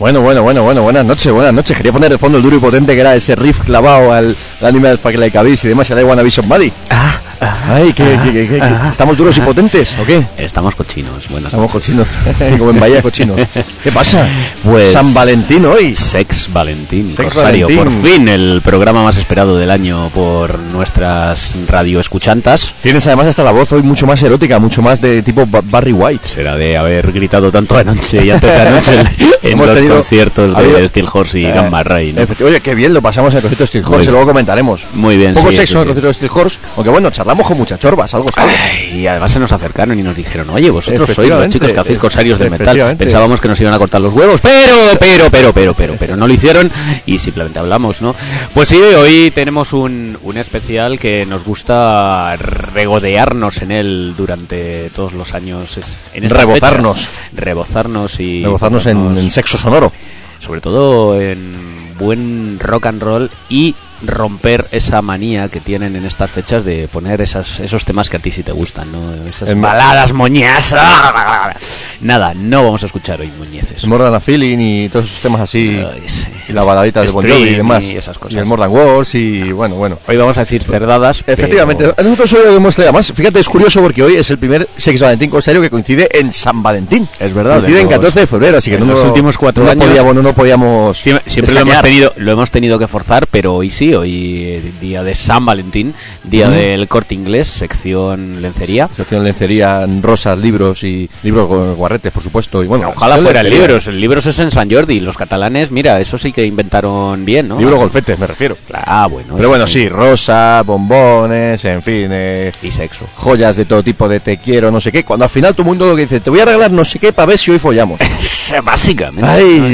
Buenas noches. Quería poner de fondo el duro y potente que era ese riff clavado al Animal Fucking Like a Beast y demás, y I Wanna Be Somebody. Ay, ¿estamos duros y potentes o qué? Estamos cochinos, Estamos cochinos, como en Bahía Cochinos. ¿Qué pasa? Pues San Valentín hoy. Sex Valentín, Sex Rosario, Valentín. por fin el programa más esperado del año por nuestras radioescuchantas. Tienes además hasta la voz hoy mucho más erótica, mucho más de tipo Barry White. Será de haber gritado tanto anoche y antes de anoche en Hemos los tenido- conciertos de Steel Horse y Gamma Ray, ¿no? Oye, qué bien lo pasamos en el concierto de Steel Horse, luego comentaremos. Muy bien, Poco sí, sexo en el sí. concierto de Steel Horse, aunque bueno, charlamos con muchas chorbas, algo. Y además se nos acercaron y nos dijeron: oye, vosotros sois los Efectivamente, chicos que hacéis Corsarios del Metal. efectivamente. Pensábamos que nos iban a cortar los huevos, pero no lo hicieron y simplemente hablamos, ¿no? Pues sí, hoy tenemos un especial que nos gusta regodearnos en él durante todos los años. En estas Rebozarnos. fechas. Rebozarnos En sexo sonoro. sobre todo en buen rock and roll y romper esa manía que tienen en estas fechas de poner esos temas que a ti sí te gustan, ¿no? Esas baladas moñasas. Nada, no vamos a escuchar hoy moñeces. El More Than a Feeling y todos esos temas así. Ay, sí. Y la baladita de Bon Jovi y Stream demás. y esas cosas. Y el More Than Wars y bueno. Hoy vamos a decir cerdadas. Efectivamente, pero- nosotros hoy hemos traído más. Fíjate, es curioso porque hoy es el primer Sex Valentín Corsario que coincide en San Valentín. Es verdad. Coincide en los- 14 de febrero, así que en los últimos 4 años no podíamos siempre lo hemos tenido que forzar, pero hoy sí, hoy día de San Valentín, día del Corte Inglés, sección lencería. sección lencería, rosas, libros y libros con guarretes, por supuesto. Y bueno, Ojalá sección fueran lencería. libros. El libros es en San Jordi. Los catalanes, mira, eso sí que inventaron bien, ¿no? Libros golfetes, me refiero. Bueno. Pero eso bueno, sí, rosa, bombones, en fin, Y sexo. joyas de todo tipo de te quiero, no sé qué. Cuando al final todo el mundo lo que dice, te voy a regalar no sé qué para ver si hoy follamos. Básicamente.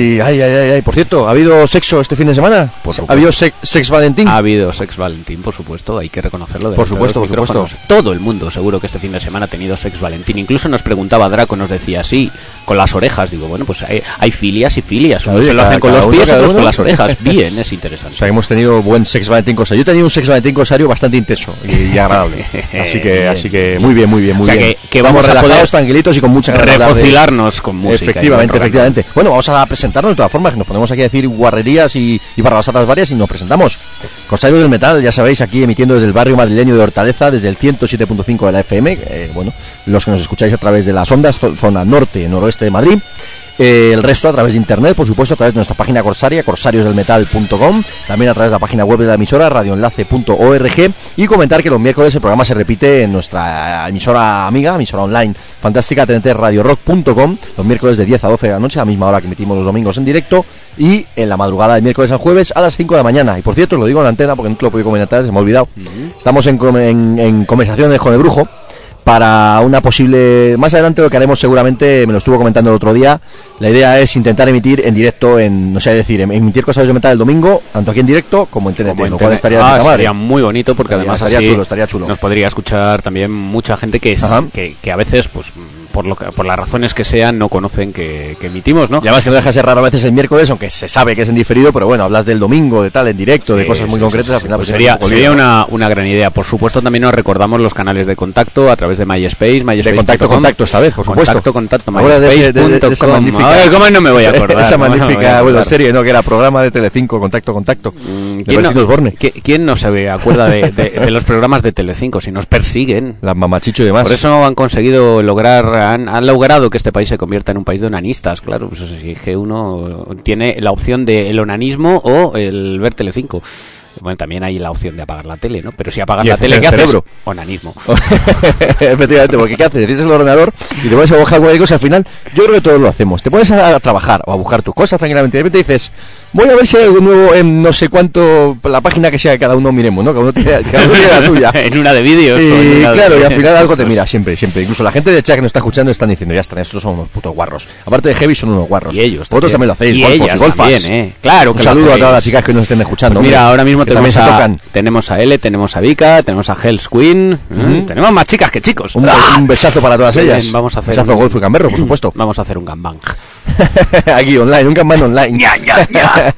Ay. Por cierto, ¿ha habido sexo este fin de semana? Por supuesto. ¿Ha habido sex Valentín? Ha habido Sex Valentín, por supuesto, hay que reconocerlo. Por supuesto, por supuesto. Todo el mundo seguro que este fin de semana ha tenido Sex Valentín. Incluso nos preguntaba Draco, nos decía así, con las orejas. Digo, bueno, pues hay filias y filias. Claro, Unos se lo cada- hacen con cada los uno, pies, cada otros uno. con las orejas. Bien, es O interesante. sea, hemos tenido buen Sex Valentín Corsario. Yo he tenido un Sex Valentín Corsario bastante intenso y agradable. Así que muy bien. O sea, bien. que vamos a relajados, poder tranquilitos y con mucha ganas de hablar de- refocilarnos con música. Efectivamente. Bueno, vamos a presentarnos de todas formas, que nos ponemos aquí a decir guarrerías y barrabasadas varias y nos presentamos. Corsarios del Metal, ya sabéis, aquí emitiendo desde el barrio madrileño de Hortaleza, desde el 107.5 de la FM, los que nos escucháis a través de las ondas, zona norte, noroeste de Madrid. El resto a través de internet, por supuesto, a través de nuestra página corsaria, corsariosdelmetal.com, también a través de la página web de la emisora, radioenlace.org, y comentar que los miércoles el programa se repite en nuestra emisora amiga, emisora online fantástica, radiorock.com, los miércoles de 10 a 12 de la noche, a la misma hora que emitimos los domingos en directo, y en la madrugada del miércoles al jueves a las 5 de la mañana. Y por cierto, os lo digo en la antena porque no te lo he podido comentar, se me ha olvidado. Estamos en conversaciones con el Brujo para una posible... Más adelante lo que haremos seguramente, me lo estuvo comentando el otro día, la idea es intentar emitir en directo, emitir Corsarios de Metal el domingo, tanto aquí en directo como en TNT, lo cual estaría de puta madre. Sería muy bonito porque además estaría chulo. nos podría escuchar también mucha gente que a veces, pues por las razones que sean, no conocen que emitimos, ¿no? Y además que no deja de ser raro a veces el miércoles, aunque se sabe que es en diferido, pero bueno, hablas del domingo, de tal, en directo, de cosas muy concretas, al final pues pues sería una gran idea. Por supuesto, también nos recordamos los canales de contacto a través de MySpace, de contacto esta vez, por supuesto. Contacto, Ahora de esa magnífica, a ver, ¿cómo no me voy a acordar? Esa ¿Cómo no me voy a magnífica acordar? serie, ¿no? Que era programa de Telecinco, Contacto. ¿Quién no se acuerda de los programas de Telecinco? Si nos persiguen. Las mamachicho y demás. Por eso han conseguido han logrado que este país se convierta en un país de onanistas. Claro, pues si es que uno tiene la opción de el onanismo o el ver Telecinco. Bueno, también hay la opción de apagar la tele, ¿no? Pero si apagas la tele, ¿qué haces? Onanismo. Efectivamente, porque ¿qué haces? Tienes el ordenador y te pones a buscar cualquier cosa. Al final, yo creo que todos lo hacemos. Te pones a trabajar o a buscar tus cosas tranquilamente y de repente dices, voy a ver si hay algo nuevo en no sé cuánto, la página que sea que cada uno miremos, ¿no? Cada uno tiene la suya. En una de vídeos. Y claro, y al final algo te mira, siempre. Incluso la gente de chat que nos está escuchando están diciendo, ya están, estos son unos putos guarros. Aparte de heavy, son unos guarros. Y ellos vosotros también lo hacéis, y golfos ellas y golfas. también, Claro que un saludo a todas las chicas que nos estén escuchando. Pues mira, hombre, ahora mismo que también tenemos a L, tenemos a Vika, tenemos a Hell's Queen, tenemos más chicas que chicos. Un besazo para todas ellas. Bien, vamos a hacer besazo golfo y gamberro, por supuesto. Vamos a hacer un gangbang. Aquí online, un gangbang online. Ya.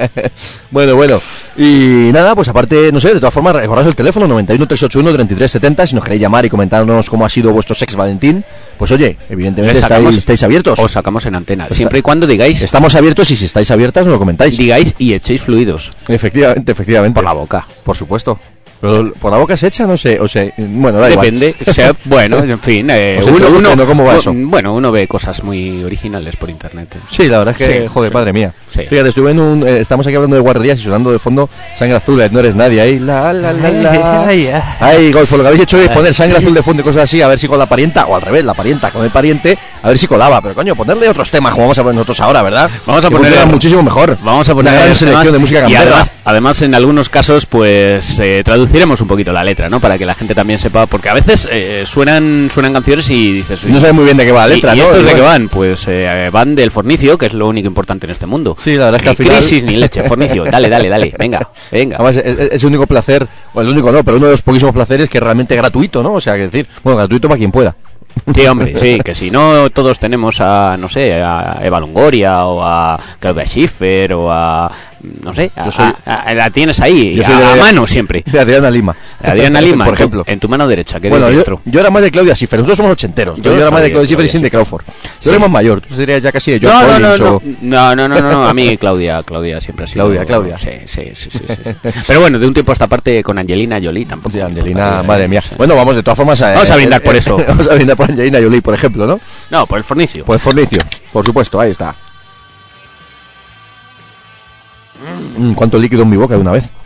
Bueno. Y nada, pues aparte, no sé, de todas formas, recordaos el teléfono 91 381 3370 si nos queréis llamar y comentarnos cómo ha sido vuestro Sex Valentín. pues oye, evidentemente estáis abiertos. Os sacamos en antena, siempre y cuando digáis. Estamos abiertos y si estáis abiertas, nos lo comentáis. Digáis y echéis fluidos. Efectivamente. Por la boca. Por supuesto. Pero por la boca se echa, no sé, bueno, da depende, igual. Bueno, en fin, ¿cómo va eso? Bueno, uno ve cosas muy originales por internet. Sí, la verdad es que, joder, padre mía. Sí. Fíjate, estuve estamos aquí hablando de guarrerías y sonando de fondo Sangre Azul, no eres nadie, ahí, Ay, Golfo, lo que habéis hecho es poner Sangre Azul de fondo y cosas así, a ver si con la parienta, o al revés, la parienta con el pariente, a ver si colaba, pero coño, ponerle otros temas como vamos a poner nosotros ahora, ¿verdad? Vamos a poner muchísimo mejor. Vamos a poner una gran selección de música gamberra. Y además en algunos casos, pues traduciremos un poquito la letra, ¿no? Para que la gente también sepa, porque a veces suenan canciones y dices... No sabes muy bien de qué va la letra, ¿y ¿no? estos de qué van? Pues van del fornicio, que es lo único importante en este mundo. Sí, la verdad es que al final... Crisis ni leche, fornicio, dale, venga. Además, es el único placer, o el único no, pero uno de los poquísimos placeres que es realmente gratuito, ¿no? O sea, que decir, bueno, gratuito para quien pueda. Sí, hombre, sí, que si no todos tenemos a, no sé, a Eva Longoria o a Claudia Schiffer o a, no sé, la tienes ahí, a mano siempre. De Adriana Lima. Por ejemplo. En tu mano derecha, que bueno, eres yo era más de Claudia Schiffer, nosotros somos ochenteros. Yo era más de Claudia Schiffer y Cindy Crawford. Yo era más mayor, tú serías ya casi de George Collins No, a mí Claudia siempre ha sido... Claudia. Sí. Pero bueno, de un tiempo a esta parte con Angelina Jolie tampoco. Sí, Angelina, madre mía. Bueno, vamos, de todas formas... Vamos a brindar por eso. Vamos a brindar por Angelina Jolie, por ejemplo, ¿no? No, por el fornicio. Por el fornicio, por supuesto, ahí está. ¿Cuánto líquido en mi boca de una vez?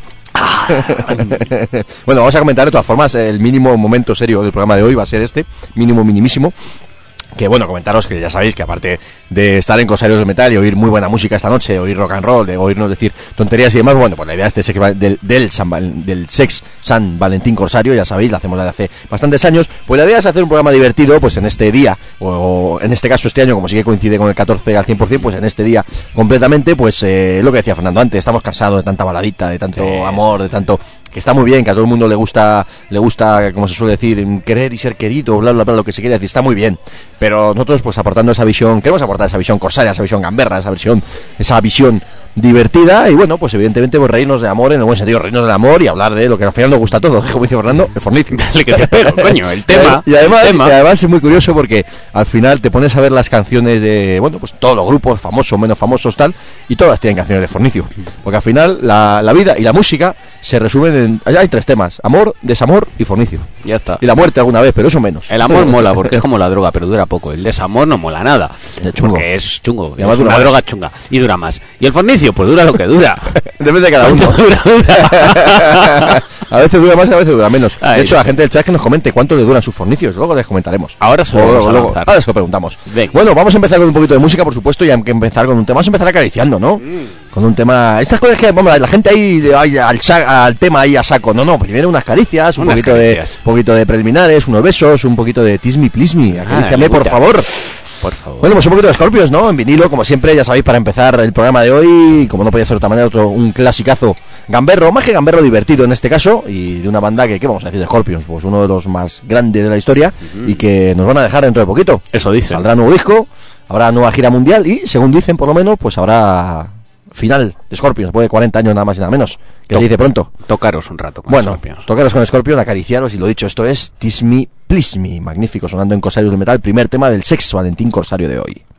Bueno, vamos a comentar de todas formas. El mínimo momento serio del programa de hoy va a ser mínimo minimísimo. Que bueno, comentaros que ya sabéis que aparte de estar en Corsarios del Metal y oír muy buena música esta noche, oír rock and roll, de oírnos decir tonterías y demás, bueno, pues la idea del Sex San Valentín Corsario, ya sabéis, la hacemos desde hace bastantes años, pues la idea es hacer un programa divertido, pues en este día, o en este caso este año, como sí que coincide con el 14 al 100%, pues en este día completamente, pues lo que decía Fernando antes, estamos cansados de tanta baladita, de tanto amor, de tanto... que está muy bien, que a todo el mundo le gusta, como se suele decir, querer y ser querido, bla, bla, bla, lo que se quiere decir, está muy bien. Pero nosotros, pues aportando esa visión, queremos aportar esa visión corsaria, esa visión gamberra, esa visión divertida, y bueno, pues evidentemente pues reírnos de amor, en el buen sentido, reírnos del amor y hablar de lo que al final nos gusta a todos, como dice Fernando, el fornicio. Que te pego, coño, el tema. Y además es muy curioso porque al final te pones a ver las canciones de, bueno, pues todos los grupos, famosos, menos famosos, tal, y todas tienen canciones de fornicio. Porque al final la vida y la música se resumen en... Allá hay 3 temas: amor, desamor y fornicio. Ya está. Y la muerte alguna vez, pero eso menos. El amor mola porque es como la droga, pero dura poco. El desamor no mola nada. Porque es chungo. Es una droga chunga. Y dura más. Y el fornicio, pues dura lo que dura. Depende de cada uno. dura. A veces dura más, a veces dura menos. De hecho, la gente del chat que nos comente cuánto le duran sus fornicios. Luego les comentaremos. Ahora se lo ahora se lo preguntamos. Bueno, vamos a empezar con un poquito de música, por supuesto, y hay que empezar con un tema. Vamos a empezar acariciando, ¿no? Con un tema... Estas cosas que, vamos, la gente ahí al tema ahí a saco. No, primero unas caricias, un poquito de preliminares, unos besos, un poquito de tismi plismi. Acaríciame, por favor. Por favor. Bueno, pues un poquito de Scorpions, ¿no? En vinilo, como siempre, ya sabéis, para empezar el programa de hoy, como no podía ser de otra manera, un clasicazo gamberro, más que gamberro divertido en este caso, y de una banda que, ¿qué vamos a decir de Scorpions? Pues uno de los más grandes de la historia, y que nos van a dejar dentro de poquito. Eso dicen. Saldrá nuevo disco, habrá nueva gira mundial, y según dicen, por lo menos, pues habrá final de Scorpions, después de 40 años nada más y nada menos, que se dice pronto. Tocaros un rato con Scorpions. Tocaros con Scorpions, acariciaros, y lo dicho, esto es Tis Me, Please Me, magnífico, sonando en Corsarios del Metal, primer tema del Sex Valentín Corsario de hoy.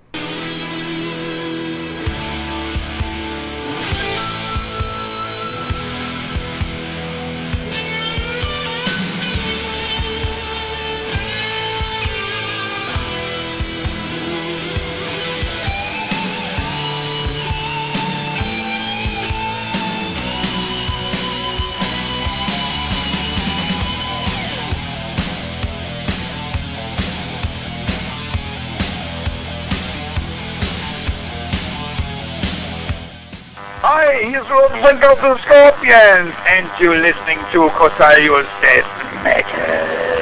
Hi, here's Rob Winter of the Scorpions, and you're listening to Corsarios Death Metal.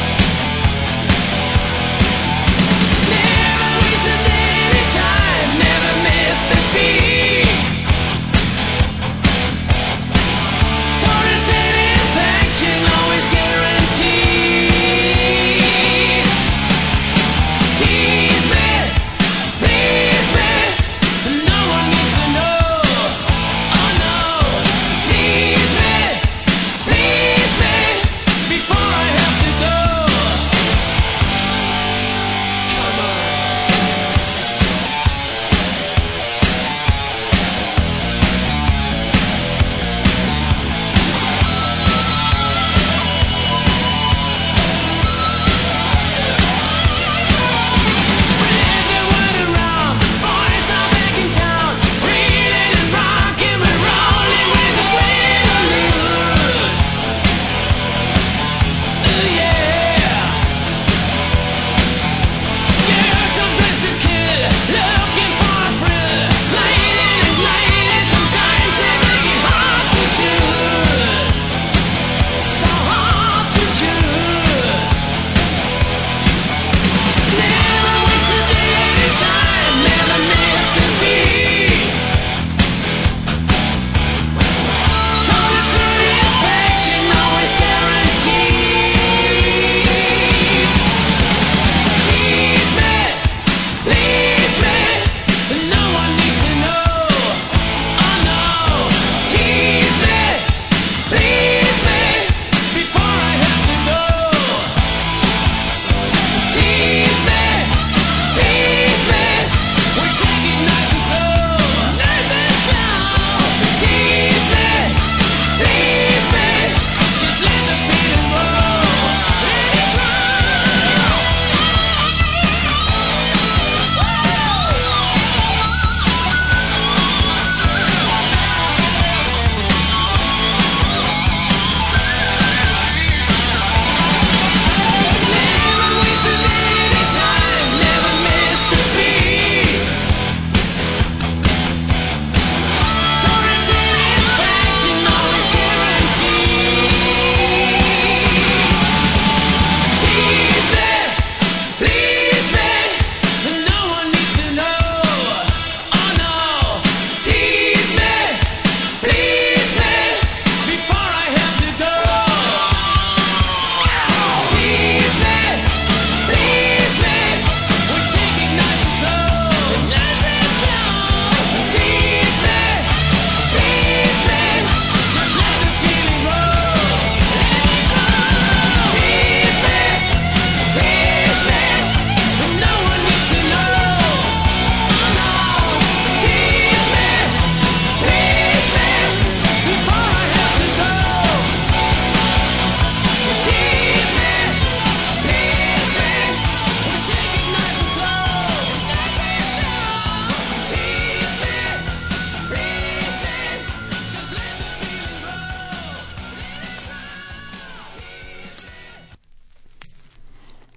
Never waste a day, any time.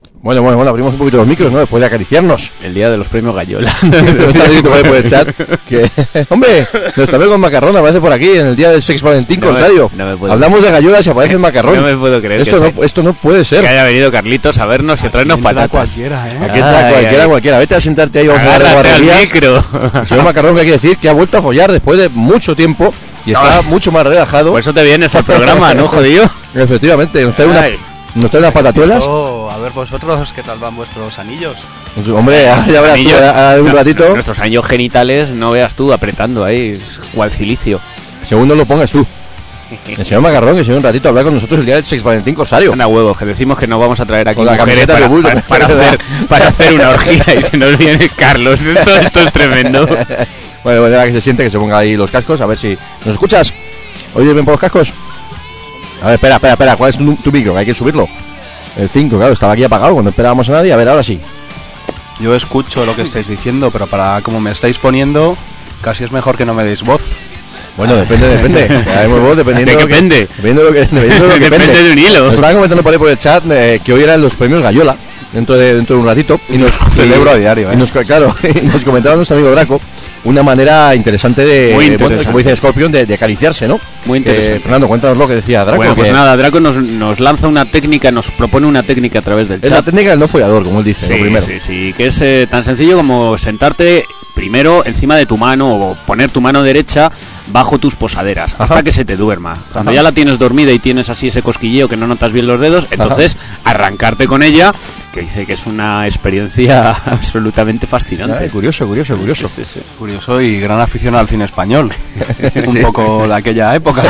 Bueno, abrimos un poquito los micros, ¿no? Después de acariciarnos. El día de los premios Gallola. Está escrito por el chat que, hombre, nuestro amigo Macarrón aparece por aquí en el día del Sex Valentín, Corsario. Hablamos de gallolas y aparece el Macarrón. No me puedo creer. Esto no puede ser. Que haya venido Carlitos a vernos y a traernos patatas. Cualquiera, Aquí entra cualquiera. Vete a sentarte ahí a jugar de guarrería. Micro. El señor Macarrón, que hay que decir que ha vuelto a follar después de mucho tiempo y está mucho más relajado. Por eso te vienes al programa, ¿no, jodido? Efectivamente, nos trae unas patatuelas. A ver vosotros, ¿qué tal van vuestros anillos? Pues, hombre, ya verás tú, un ratito. Nuestros anillos genitales, no veas tú, apretando ahí, cual cilicio. Según no lo pongas tú. El señor Macarrón, que se viene un ratito a hablar con nosotros el día del Sex Valentín, Corsario. Anda huevos, que decimos que nos vamos a traer aquí con la mujeres para hacer una orgía y se nos viene Carlos. Esto es tremendo. Bueno, ya que se siente, que se ponga ahí los cascos, a ver si... ¿Nos escuchas? ¿Oyes bien por los cascos? A ver, espera, ¿cuál es tu micro? Que hay que subirlo. El 5, claro, estaba aquí apagado cuando esperábamos a nadie. A ver, ahora sí. Yo escucho lo que estáis diciendo, pero para como me estáis poniendo, casi es mejor que no me deis voz. Bueno, depende. Haremos voz dependiendo ¿De qué depende? Dependiendo de lo que Depende de un hilo. Nos estaban comentando por ahí por el chat que hoy eran los premios Gallola. Dentro de un ratito. Y nos celebro a diario. Y nos comentaba nuestro amigo Draco una manera interesante de, muy interesante. Bueno, como dice Scorpion, de acariciarse, ¿no? Muy interesante. Fernando, cuéntanos lo que decía Draco. Bueno, pues nada, Draco nos lanza una técnica, nos propone una técnica a través del chat. Es la técnica del no follador, como él dice, sí, lo primero. Sí, que es tan sencillo como sentarte primero encima de tu mano o poner tu mano derecha bajo tus posaderas hasta que se te duerma. Cuando ya la tienes dormida y tienes así ese cosquilleo que no notas bien los dedos, entonces arrancarte con ella, que dice que es una experiencia absolutamente fascinante. Curioso. Sí. Curioso y gran afición al cine español. Un poco de aquella época.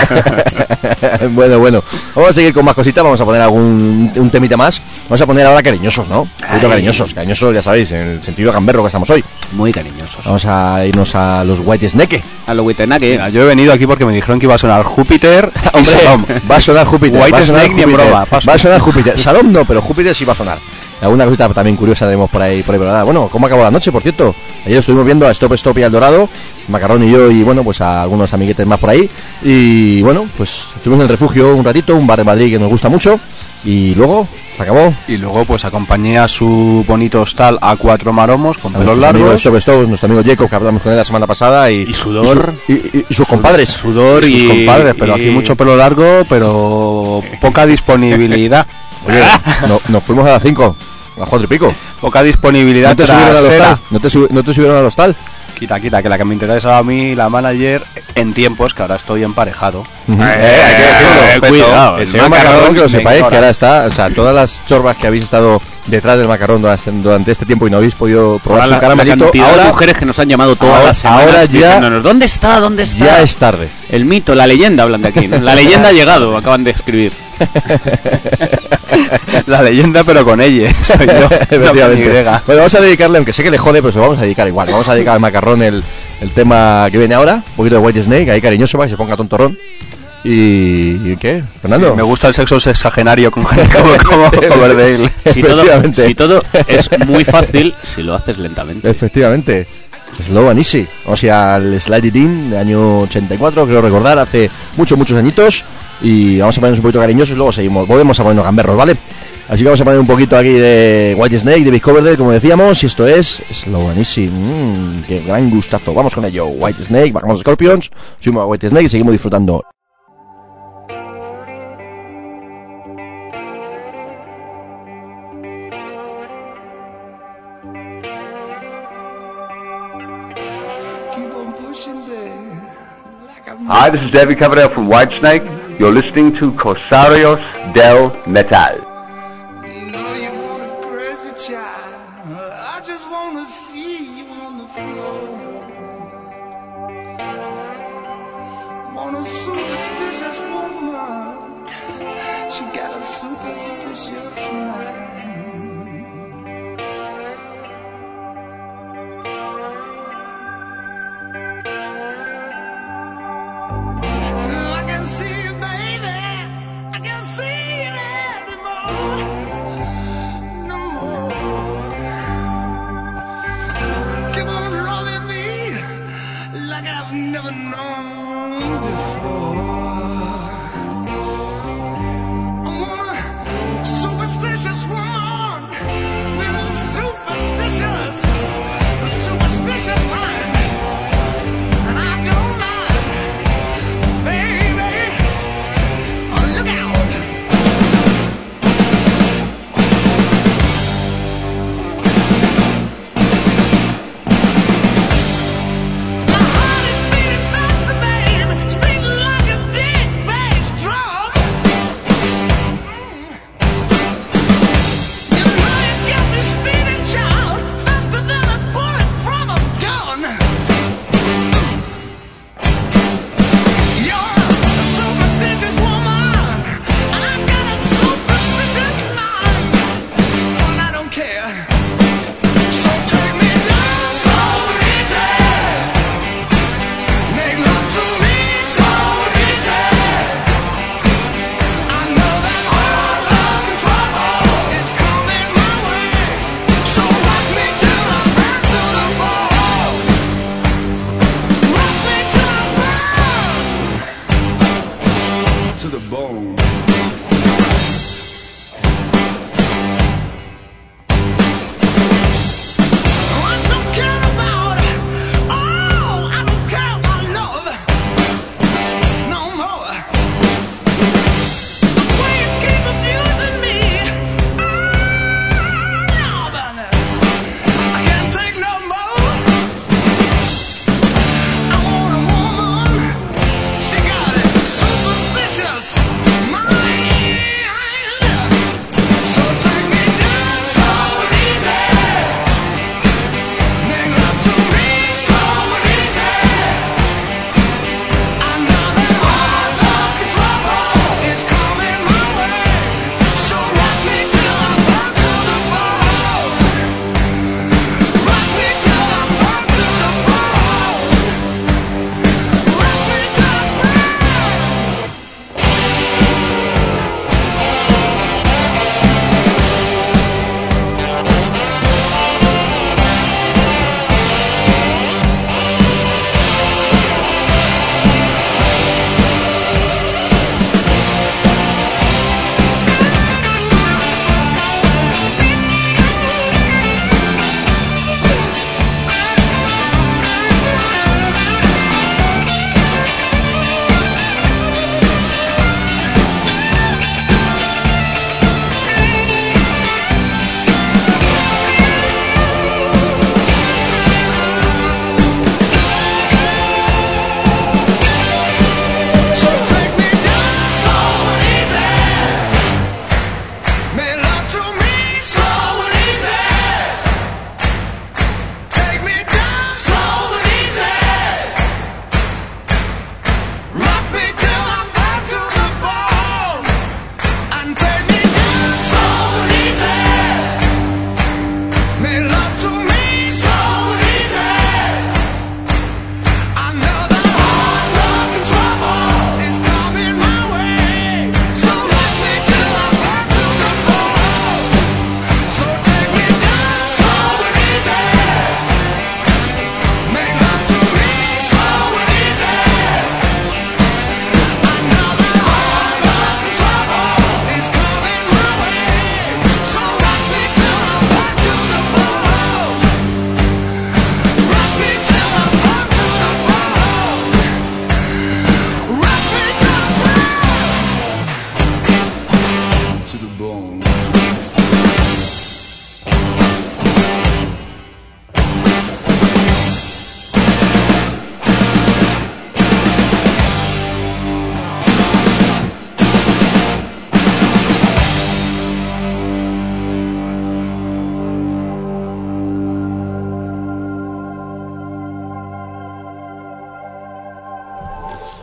Bueno. Vamos a seguir con más cositas, vamos a poner un temita más. Vamos a poner ahora cariñosos, ¿no? Cariñosos, ya sabéis, en el sentido gamberro que estamos hoy. Muy cariñosos. Vamos a irnos a los White Snake. A los White Snake. Mira, yo he venido aquí porque me dijeron que iba a sonar Júpiter. Hombre, va a sonar Júpiter. White Snake ni en broma. Va a sonar Júpiter. Salón no, pero Júpiter sí va a sonar. Alguna cosita también curiosa tenemos por ahí, pero nada. Bueno, ¿cómo acabó la noche, por cierto? Ayer estuvimos viendo a Stop y al Dorado, Macarrón y yo, y bueno, pues a algunos amiguetes más por ahí. Y bueno, pues estuvimos en el Refugio un ratito, un bar de Madrid que nos gusta mucho. Y luego, se acabó. Y luego pues acompañé a su bonito hostal a 4 maromos con pelos largos. Nuestro amigo Jacob, que hablamos con él la semana pasada. Y Sudor. Y sus compadres. Sudor y sus compadres, pero aquí mucho pelo largo, pero poca disponibilidad. Oye, nos fuimos a las 5, a las 4 y pico. Poca disponibilidad. ¿No te subieron al hostal? ¿No te subieron al hostal? Quita, que la que me interesa a mí, la manager, en tiempos que ahora estoy emparejado. Hay que decirlo. Cuidado. El señor Macarrón, que lo sepáis, que ahora está, o sea, todas las chorbas que habéis estado detrás del Macarrón durante este tiempo y no habéis podido probar su caramelito, ahora mujeres que nos han llamado todas las semanas ahora ya, ¿dónde está? Ya es tarde. El mito, la leyenda hablan de aquí, ¿no? La leyenda ha llegado, acaban de escribir. La leyenda, pero con ella. Soy yo. Efectivamente. Bueno, vamos a dedicarle, aunque sé que le jode, pero se lo vamos a dedicar igual. Vamos a dedicar al Macarrón el tema que viene ahora, un poquito de White Snake, ahí cariñoso para que se ponga tontorrón. ¿Y qué, Fernando? Sí, me gusta el sexo sexagenario con gente como Coverdale. Si todo es muy fácil si lo haces lentamente. Efectivamente. Slow and easy. O sea, el Slide It In de año 84, creo recordar, hace muchos añitos. Y vamos a ponernos un poquito cariñosos y luego volvemos a ponernos gamberros, ¿vale? Así que vamos a poner un poquito aquí de White Snake, de Big Coverdale, como decíamos. Y esto es Slow and Easy. Qué gran gustazo. Vamos con ello. White Snake, bajamos a Scorpions, subimos a White Snake y seguimos disfrutando. Hi, this is David Coverdale from Whitesnake. You're listening to Corsarios del Metal. No, you want a crazy child. I just want to see you on the floor. Want a superstitious woman. She got a superstitious mind. I can see you, baby. I can see you anymore. No more. Keep on loving me like I've never known before. I want a superstitious woman.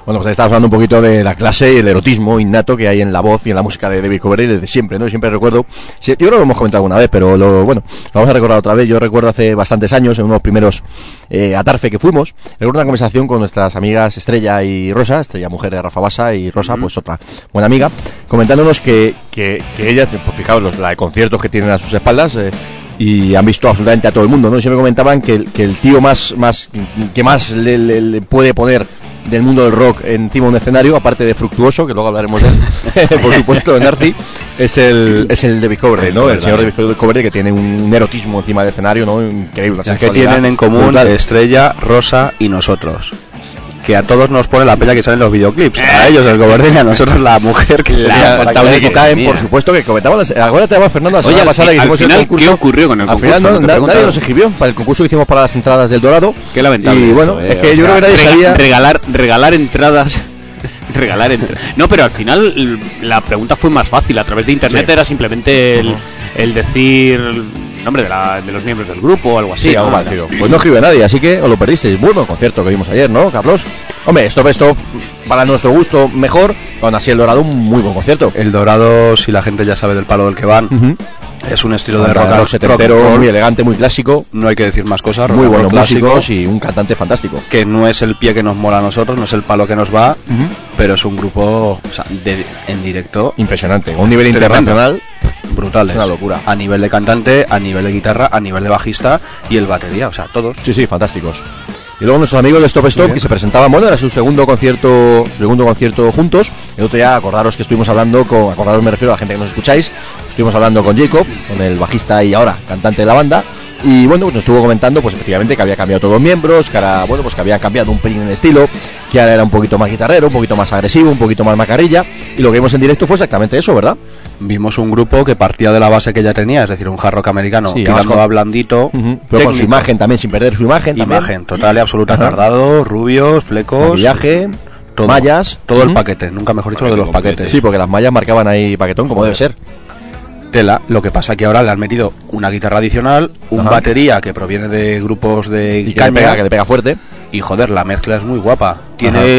Bueno, pues estabas hablando un poquito de la clase y el erotismo innato que hay en la voz y en la música de David Coverdale desde siempre, ¿no? Siempre recuerdo, yo creo que lo hemos comentado alguna vez, pero lo vamos a recordar otra vez. Yo recuerdo hace bastantes años, en unos primeros Atarfe que fuimos, recuerdo una conversación con nuestras amigas Estrella y Rosa, Estrella mujer de Rafa Basa y Rosa, pues otra buena amiga, comentándonos que ellas, pues fijaos, la de conciertos que tienen a sus espaldas, y han visto absolutamente a todo el mundo, ¿no? Y siempre comentaban que el tío que más le puede poner del mundo del rock encima de un escenario, aparte de Fructuoso, que luego hablaremos de él, por supuesto, de Narci, es el David Coverdale, ¿no? El señor David Coverdale, que tiene un erotismo encima del escenario, ¿no? Increíble. Que tienen en común brutal. Estrella, Rosa y nosotros. Que a todos nos pone la pella que salen los videoclips. A ellos el Coverdale y a nosotros la mujer que caen, por supuesto, que comentamos. Ahora te llama Fernando la semana pasada que hicimos el concurso. ¿Qué ocurrió con el concurso? Al final nadie nos escribió para el concurso que hicimos para las entradas del Dorado. Qué lamentable. Y bueno, es que yo creo que nadie sabía regalar entradas. No, pero al final la pregunta fue más fácil. A través de internet era simplemente el decir el nombre de los miembros del grupo o algo así. Sí, algo parecido. Pues no escribe nadie, así que os lo perdisteis. Muy buen concierto que vimos ayer, ¿no, Carlos? Hombre, esto para nuestro gusto mejor, aún así el Dorado un muy buen concierto. El Dorado, si la gente ya sabe del palo del que van, es un estilo de rock setentero, muy elegante, muy clásico. No hay que decir más cosas. Muy buenos músicos y un cantante fantástico. Que no es el pie que nos mola a nosotros, no es el palo que nos va, pero es un grupo, o sea, en directo impresionante, a un nivel internacional brutal. Es una locura. A nivel de cantante, a nivel de guitarra, a nivel de bajista y el batería, o sea, todos. Sí, fantásticos. Y luego nuestros amigos de Stop Stop, que se presentaban, bueno, era su segundo concierto juntos. El otro día, acordaros que estuvimos hablando acordaros me refiero a la gente que nos escucháis, estuvimos hablando con Jacob, con el bajista y ahora cantante de la banda, y bueno, pues nos estuvo comentando, pues efectivamente, que había cambiado todos los miembros, que ahora, bueno, pues que había cambiado un pelín en el estilo, que ahora era un poquito más guitarrero, un poquito más agresivo, un poquito más macarrilla, y lo que vimos en directo fue exactamente eso, ¿verdad? Vimos un grupo que partía de la base que ya tenía, es decir, un hard rock americano, tirando a blandito, pero con su imagen también, sin perder su imagen. Total y absoluta, cardados, rubios, flecos, maquillaje, todo, mallas, todo el paquete, nunca mejor dicho lo de los paquetes. Sí, porque las mallas marcaban ahí paquetón, como debe ser. Tela, lo que pasa que ahora le han metido una guitarra adicional, un batería que proviene de grupos de caña, que le pega fuerte. Y joder, la mezcla es muy guapa. Tiene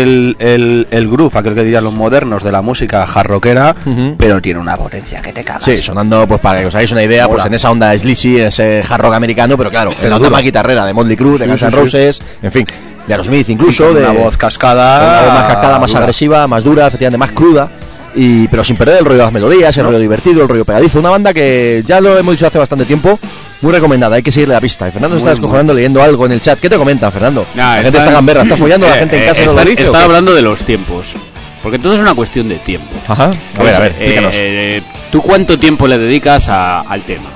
el groove, aquel que dirían los modernos de la música hard rockera, pero tiene una potencia que te cagas. Sí, sonando, pues para que os hagáis una idea, pues en esa onda sleazy, en ese hard rock americano, pero claro, en la onda más guitarrera de Motley Crue, de Guns N' Roses, en fin, de Aerosmith incluso, de una voz cascada, una voz más cascada, más agresiva, más dura, efectivamente, más cruda. Pero sin perder el rollo de las melodías, el rollo divertido, el rollo pegadizo. Una banda que ya lo hemos dicho hace bastante tiempo, muy recomendada, hay que seguirle la pista. Y Fernando está descojonando leyendo algo en el chat. ¿Qué te comentan, Fernando? La gente está gamberra, está follando a la gente en casa. Está hablando de los tiempos, porque todo es una cuestión de tiempo. Ajá. A ver, explícanos. ¿Tú cuánto tiempo le dedicas al tema?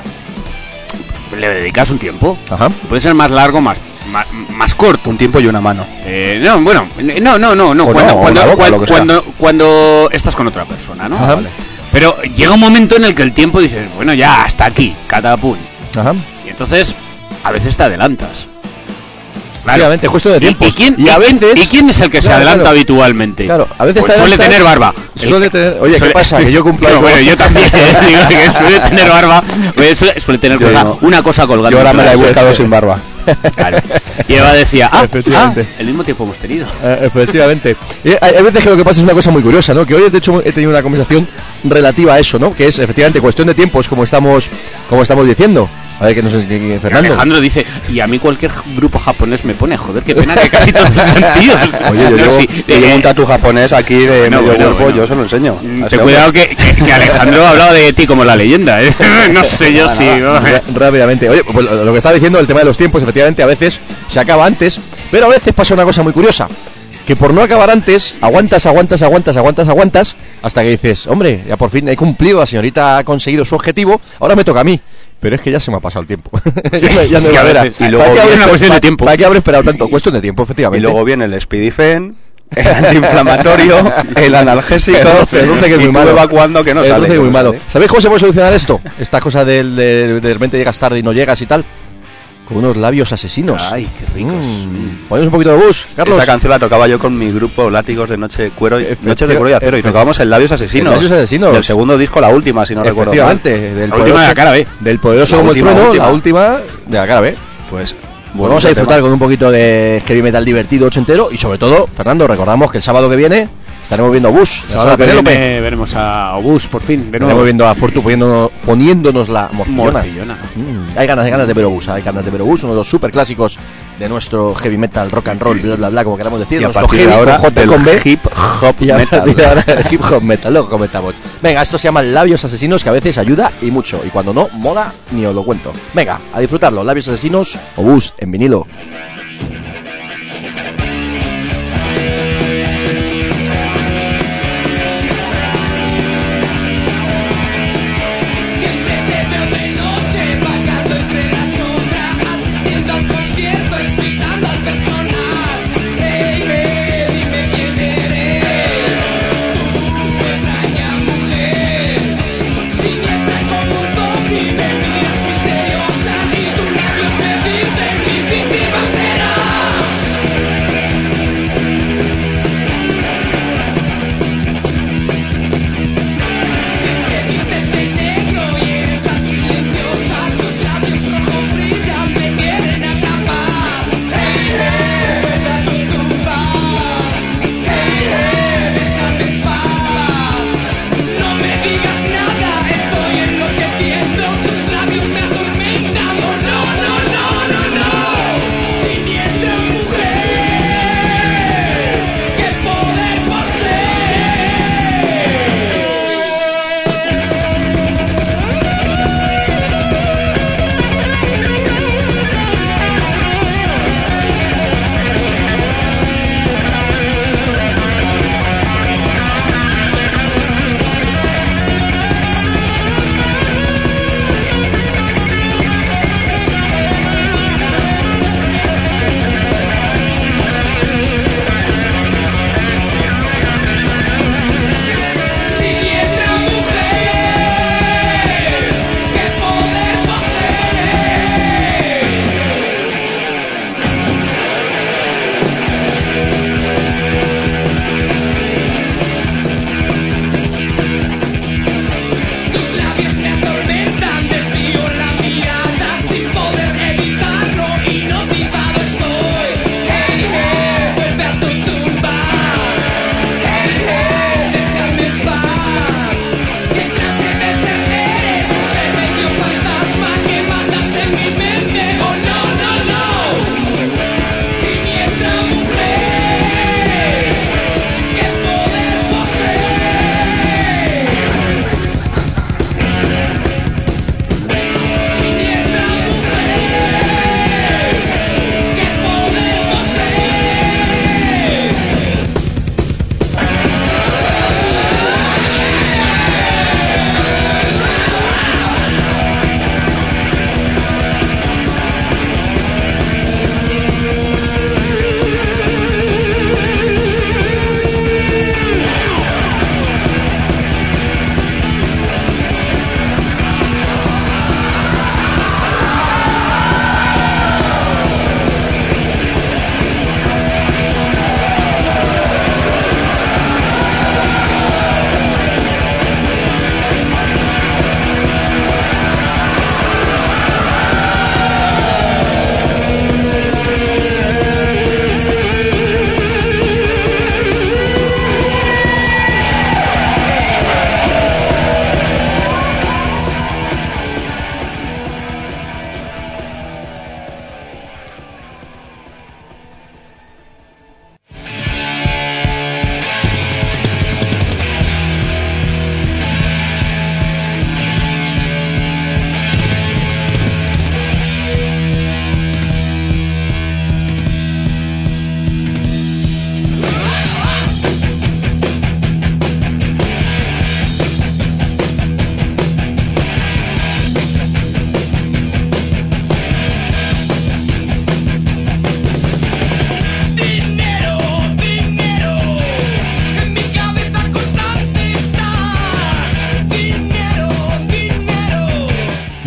¿Le dedicas un tiempo? Ajá. Puede ser más largo, más corto. Un tiempo y una mano. Cuando estás con otra persona, ¿no? Vale. Pero llega un momento en el que el tiempo dices, bueno, ya, hasta aquí, catapum. Ajá. Y entonces, a veces te adelantas. Obviamente, es cuestión de tiempo. ¿Y quién es el que se adelanta habitualmente? Claro, a veces pues suele tener barba. Oye, ¿qué pasa? Que yo cumplo algo. Bueno, yo también digo que suele tener barba. Suele tener una cosa colgando. Yo ahora me la he buscado sin barba. Claro. Y Eva decía, el mismo tiempo hemos tenido. Efectivamente. Hay veces que lo que pasa es una cosa muy curiosa, ¿no? Que hoy de hecho he tenido una conversación relativa a eso, ¿no? Que es efectivamente cuestión de tiempos, como estamos diciendo. A ver, que no sé, Fernando. Alejandro dice, y a mí cualquier grupo japonés me pone, joder, qué pena que casi todos son tíos. Oye, yo llevo un tatu japonés aquí de medio cuerpo, yo se lo enseño. Ten cuidado que Alejandro hablaba de ti como la leyenda, ¿eh? No sé yo si... Rápidamente. Oye, pues lo que estaba diciendo, el tema de los tiempos, efectivamente, a veces se acaba antes, pero a veces pasa una cosa muy curiosa. Que por no acabar antes, aguantas, hasta que dices, hombre, ya por fin he cumplido, la señorita ha conseguido su objetivo, ahora me toca a mí. Pero es que ya se me ha pasado el tiempo. ya no a verá. Y luego es una cuestión de tiempo. ¿Para qué habré esperado tanto? Cuestión de tiempo, efectivamente. Y luego viene el Speedifen, el antiinflamatorio, el analgésico, el dulce que es muy malo. Evacuando que no sale. Muy malo. ¿Sabéis cómo se puede solucionar esto? Esta cosa de repente llegas tarde y no llegas y tal. Con unos labios asesinos. Ay, qué ricos. Ponemos un poquito de bus, Carlos. Esa canción la tocaba yo con mi grupo Látigos de Noche de Cuero y Acero, y tocábamos el Labios Asesinos. Del segundo disco, la última, si no recuerdo mal. Del última de la cara B. Del poderoso como el trueno, la última de la cara B. Pues Pues vamos a disfrutar con un poquito de heavy metal divertido ochentero y sobre todo, Fernando, recordamos que el sábado que viene estaremos viendo a Obús. El sábado que viene veremos a Obús por fin, de nuevo. Estaremos viendo a Fortu poniéndonos la morcillona. Hay ganas de ver Obús, uno de los super clásicos de nuestro heavy metal, rock and roll, bla bla bla, como queramos decir. Y a nuestro partir de ahora del hip hop metal. Hip hop metal, lo comentamos. Venga, esto se llama Labios Asesinos, que a veces ayuda y mucho, y cuando no, mola, ni os lo cuento. Venga, a disfrutarlo, Labios Asesinos, Obús, en vinilo. Misteriosa y tus labios me dicen mi víctima será.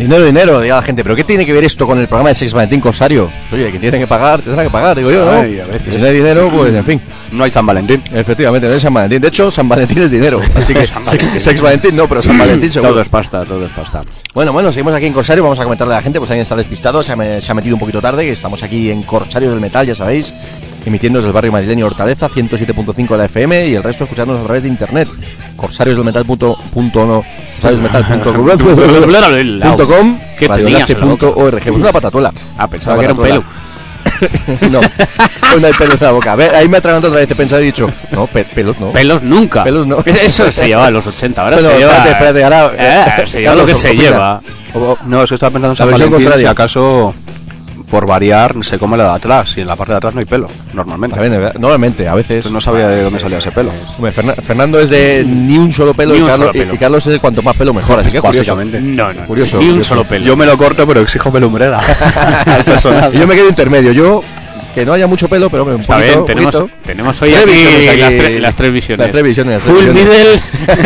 Dinero, diga la gente. ¿Pero qué tiene que ver esto con el programa de Sex Valentín Corsario? Oye, que tiene que pagar, tendrá que pagar, digo yo, ¿no? Ay, a veces. Si no hay dinero, pues en fin. No hay San Valentín. Efectivamente, no hay San Valentín. De hecho, San Valentín es dinero. Así que Sex Valentín no, pero San Valentín seguro. Todo es pasta, todo es pasta. Bueno, seguimos aquí en Corsario. Vamos a comentarle a la gente, pues alguien está despistado, se ha metido un poquito tarde, que estamos aquí en Corsario del Metal, ya sabéis, emitiendo desde el barrio madrileño Hortaleza, 107.5 de la FM, y el resto escuchándonos a través de internet. corsariosdelmetal.com, ¿Qué tenías en la boca? radioenlace.org. Pues una patatuela. Pensaba que era un pelo. No, no hay pelos en la boca. A ver, ahí me atragantado otra vez, he pensado y he dicho, no, pelos no. Pelos nunca. Pelos no. Eso se llevaba a los 80, ahora Bueno, se lleva... espérate, ahora... se lleva lo que se opina. lleva. No, es que estaba pensando en La San versión Valentín, contraria. si acaso, por variar, se come la de atrás, y en la parte de atrás no hay pelo, normalmente. También, normalmente, a veces. Entonces no sabía de dónde salía ese pelo. Hombre, Fernando es de ni un solo pelo, Ni y, un Carlos, solo pelo. y Carlos es de cuanto más pelo mejor, así que es curioso. Básicamente. No. Curioso, Ni un curioso. solo pelo. Yo me lo corto, pero exijo pelumbrera. Al personal. Y yo me quedo intermedio, yo que no haya mucho pelo, pero hombre, un Está poquito, bien, poquito. tenemos hoy Tres aquí visiones aquí. las tres visiones. Las tres visiones. Full middle.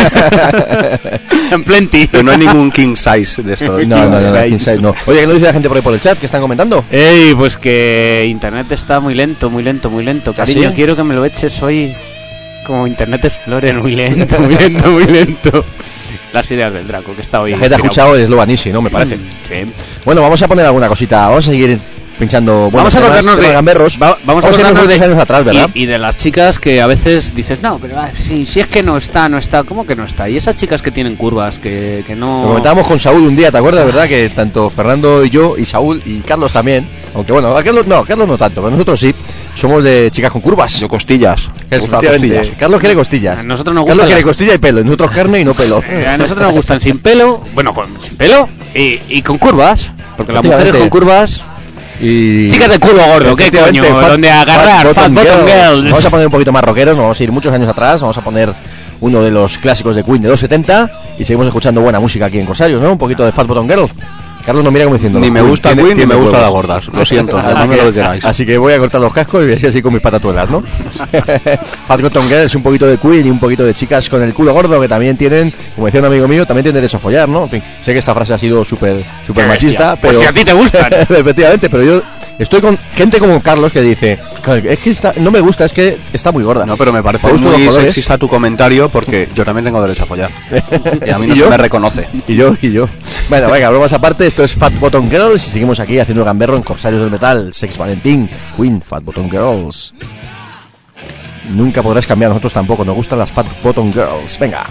En plenty. Pero no hay ningún king size de estos. No, King king size no. Oye, ¿qué nos dice la gente por ahí por el chat? ¿Qué están comentando? Ey, pues que internet está muy lento. Cariño, ¿sí? quiero que me lo eches hoy como Internet Explorer, muy lento. Las ideas del Draco, que está hoy. La gente ha escuchado el Slow Anisi, ¿no? Me parece. Sí. Bueno, vamos a poner alguna cosita. Vamos a seguir pinchando. Vamos a acordarnos de gamberros. Vamos a acordarnos de años atrás, ¿verdad? y de las chicas que a veces dices, no, pero si es que no está, ¿cómo que no está? Y esas chicas que tienen curvas, que no... Lo comentábamos con Saúl un día, ¿te acuerdas, verdad? Que tanto Fernando y yo, y Saúl y Carlos también, aunque bueno, a Carlos no tanto, pero nosotros sí, somos de chicas con curvas. Yo costillas. Efectivamente. Carlos quiere costillas. A nosotros nos Carlos gustan quiere las- costilla y pelo, y nosotros carne y no pelo. A nosotros nos gustan sin pelo, sin pelo y con curvas, porque las mujeres con curvas... Y Chicas de culo gordo, ¿qué efectivamente, coño? ¿Dónde agarrar? Fat bottom girls. Vamos a poner un poquito más rockeros, nos vamos a ir muchos años atrás, vamos a poner uno de los clásicos de Queen de 270 y seguimos escuchando buena música aquí en Corsarios, ¿no? Un poquito de Fat Bottom Girl. Carlos no mira como diciendo. Ni me gusta Queen ni me gusta la las gordas. Lo siento, llamadme lo que queráis. Así que voy a cortar los cascos y voy a ir así con mis patatuelas, ¿no? Fat Bottom Girl es un poquito de Queen y un poquito de chicas con el culo gordo que también tienen, como decía un amigo mío, también tienen derecho a follar, ¿no? En fin, sé que esta frase ha sido súper machista, Pues pero si a ti te gustan. efectivamente, pero yo estoy con gente como Carlos que dice, es que no me gusta, es que está muy gorda. No, pero me parece Me gustan muy los colores. sexista tu comentario porque yo también tengo derecho a follar. Y a mí no ¿Y se yo? me reconoce. Y yo. Bueno, venga, bromas aparte, esto es Fat Bottom Girls y seguimos aquí haciendo gamberro en Corsarios del Metal, Sex Valentín, Queen, Fat Bottom Girls. Nunca podrás cambiar, nosotros tampoco, nos gustan las Fat Bottom Girls. Venga.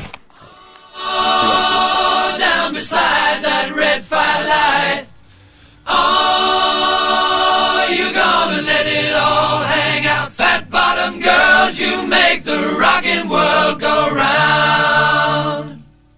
Down beside that red firelight. Oh, you're gonna let it all hang out. Fat bottom girls, you make the rockin' world go round.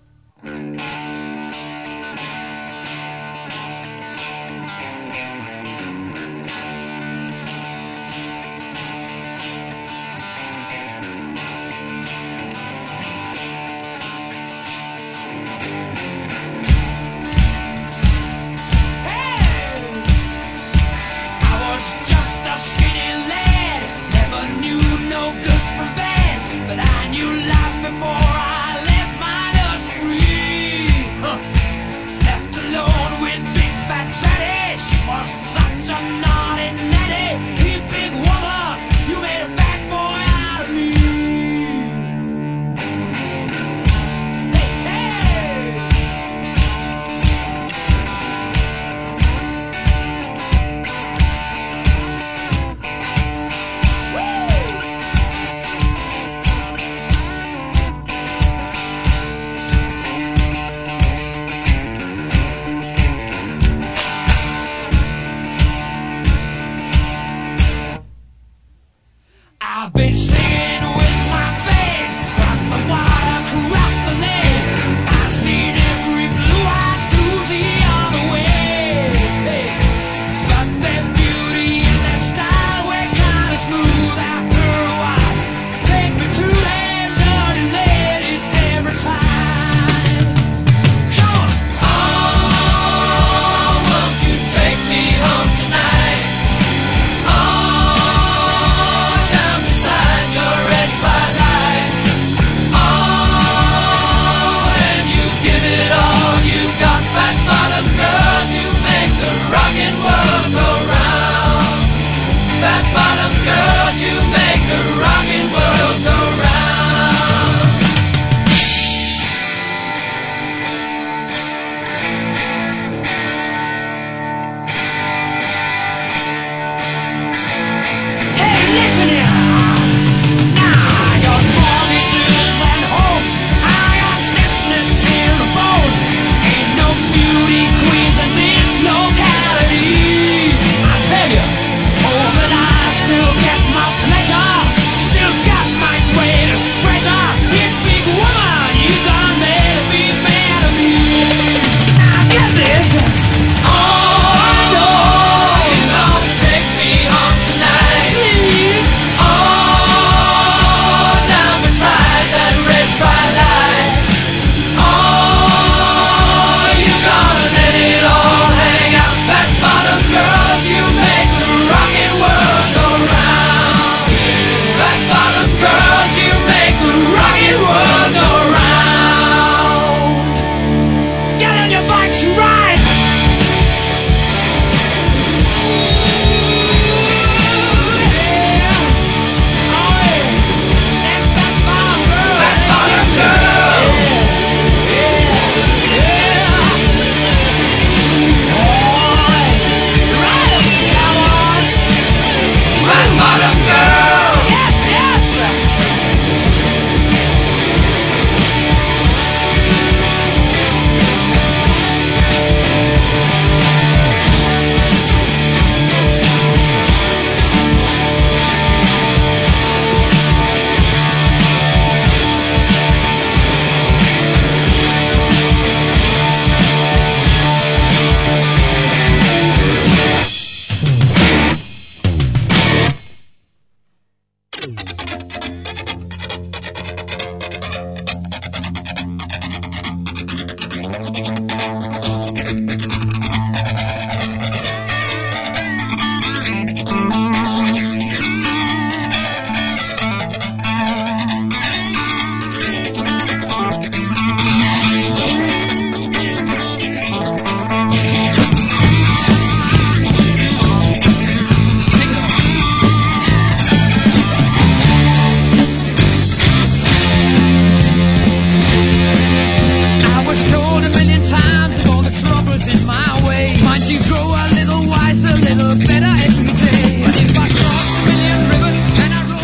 I was just a skinny lad, never knew no good from bad, but I knew life before I left my nursery. Left alone with big fat fatty, she was such a naughty natty. You big woman, you made a bad boy out of me. Hey, hey! I've been singing with my band, across the water, across the lake. I've seen every blue-eyed floozy on the way. But their beauty and their style were kind of smooth after a while. Take me to their dirty ladies every time. Come on. Oh, won't you take me home tonight? Oh, down beside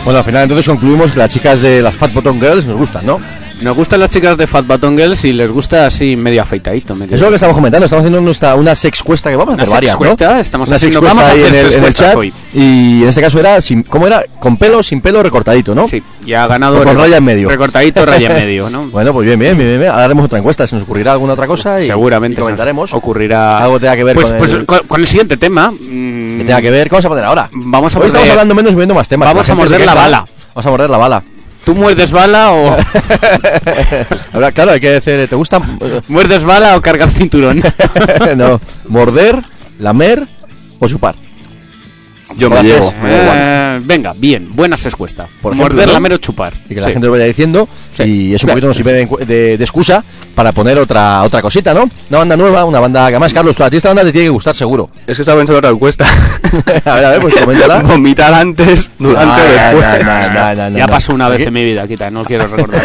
Bueno, al final entonces concluimos que las chicas de las Fat Bottom Girls nos gustan, ¿no? Nos gustan las chicas de Fat Bottom Girls y les gusta así medio afeitadito. Eso es lo que estamos comentando, estamos haciendo una sexcuesta que vamos a hacer Una varias, sexcuesta, ¿no? estamos Una haciendo, sexcuesta vamos a ahí hacer en el sexcuestas chat hoy. y en este caso era, ¿cómo era? Con pelo, sin pelo, recortadito, ¿no? Sí, ya ha ganado O con raya en medio. recortadito, raya en medio, ¿no? Bueno, pues bien. Ahora haremos otra encuesta, se nos ocurrirá alguna otra cosa y, Seguramente y comentaremos. ocurrirá Algo tenga que ver pues, con pues el... con el siguiente tema. que tenga que ver, ¿qué vamos a poner ahora? Vamos a Hoy estamos hablando menos y viendo más temas. Vamos La a gente morder se la queja. bala. Vamos a morder la bala. ¿Tú muerdes bala o Ahora, claro, hay que decir, ¿te gusta? muerdes bala o cargar cinturón? No, morder, lamer o chupar. Yo me llevo, me da igual. Venga, bien, buena sexcuesta. Por ejemplo, Morder, ¿no? lamer o chupar. Y que la Sí. gente lo vaya diciendo y eso un poquito nos sirve de excusa para poner otra cosita, ¿no? Una banda nueva, una banda que además, Carlos, a ti esta banda te tiene que gustar seguro. Es que estaba pensando en otra encuesta. A ver, pues coméntala. Vomitar antes, durante o después. Ya pasó una vez en mi vida, quita, no quiero recordar.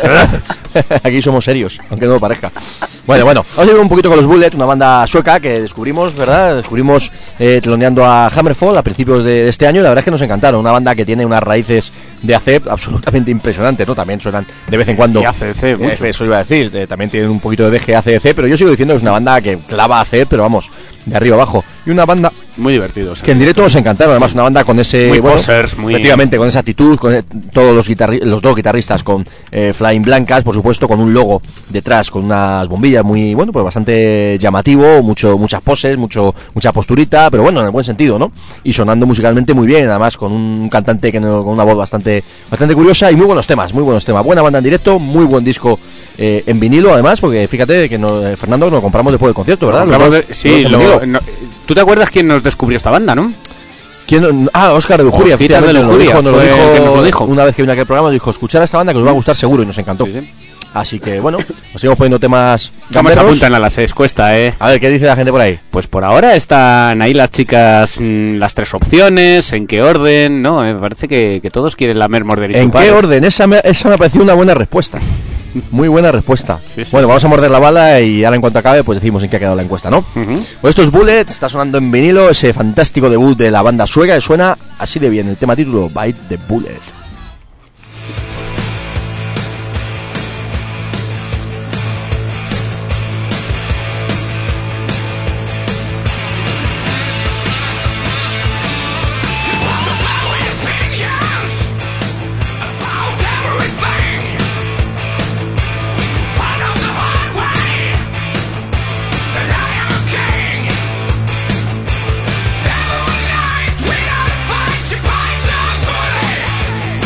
Aquí somos serios, aunque no lo parezca. Bueno, vamos a ir un poquito con los Bullet, una banda sueca que descubrimos, ¿verdad? Descubrimos teloneando a Hammerfall a principios de este año y la verdad es que nos encantaron. Una banda que tiene unas raíces de ACEP absolutamente impresionantes, ¿no? También suenan de vez en cuando. Y ACDC, mucho. Eso iba a decir, también tienen un poquito de DG ACDC, pero yo sigo diciendo que es una banda que clava ACEP, pero vamos, de arriba abajo. Y una banda Muy divertidos. que en directo nos encantaron, además una banda con ese Muy posers, muy- efectivamente con esa actitud, con todos los dos guitarristas con flying blancas, por supuesto, con un logo detrás, con unas bombillas muy bueno, pues bastante llamativo, muchas poses, mucha posturita, pero bueno, en el buen sentido, ¿no? Y sonando musicalmente muy bien, además con un cantante con una voz bastante curiosa y muy buenos temas, buena banda en directo, muy buen disco en vinilo, además, porque fíjate que Fernando nos compramos después del concierto, ¿verdad? Los Acabamos dos- de- sí, los dos en vinilo. ¿tú te acuerdas quién nos descubrió esta banda, no? ¿Quién? Óscar de Lujuria, Osquitar de efectivamente, Lujuria, nos lo fue dijo, el que nos lo dijo. una vez que vino a aquel programa, nos dijo, escuchar a esta banda que os va a gustar seguro, y nos encantó. Sí, sí. Así que, bueno, nos seguimos poniendo temas Vamos, gamberros. apuntan a la sexcuesta, A ver, ¿qué dice la gente por ahí? Pues por ahora están ahí las chicas, las tres opciones, en qué orden, ¿no? Me parece que todos quieren lamer, morder y ¿En chupar. qué orden? Esa me ha parecido una buena respuesta. Muy buena respuesta. Sí, sí, Bueno, sí. vamos a morder la bala y ahora en cuanto acabe, pues decimos en qué ha quedado la encuesta, ¿no? Ujú. Pues esto es Bullet, está sonando en vinilo, ese fantástico debut de la banda sueca que suena así de bien, el tema título, Bite the Bullet. Every night we don't fight, you bite the bullet.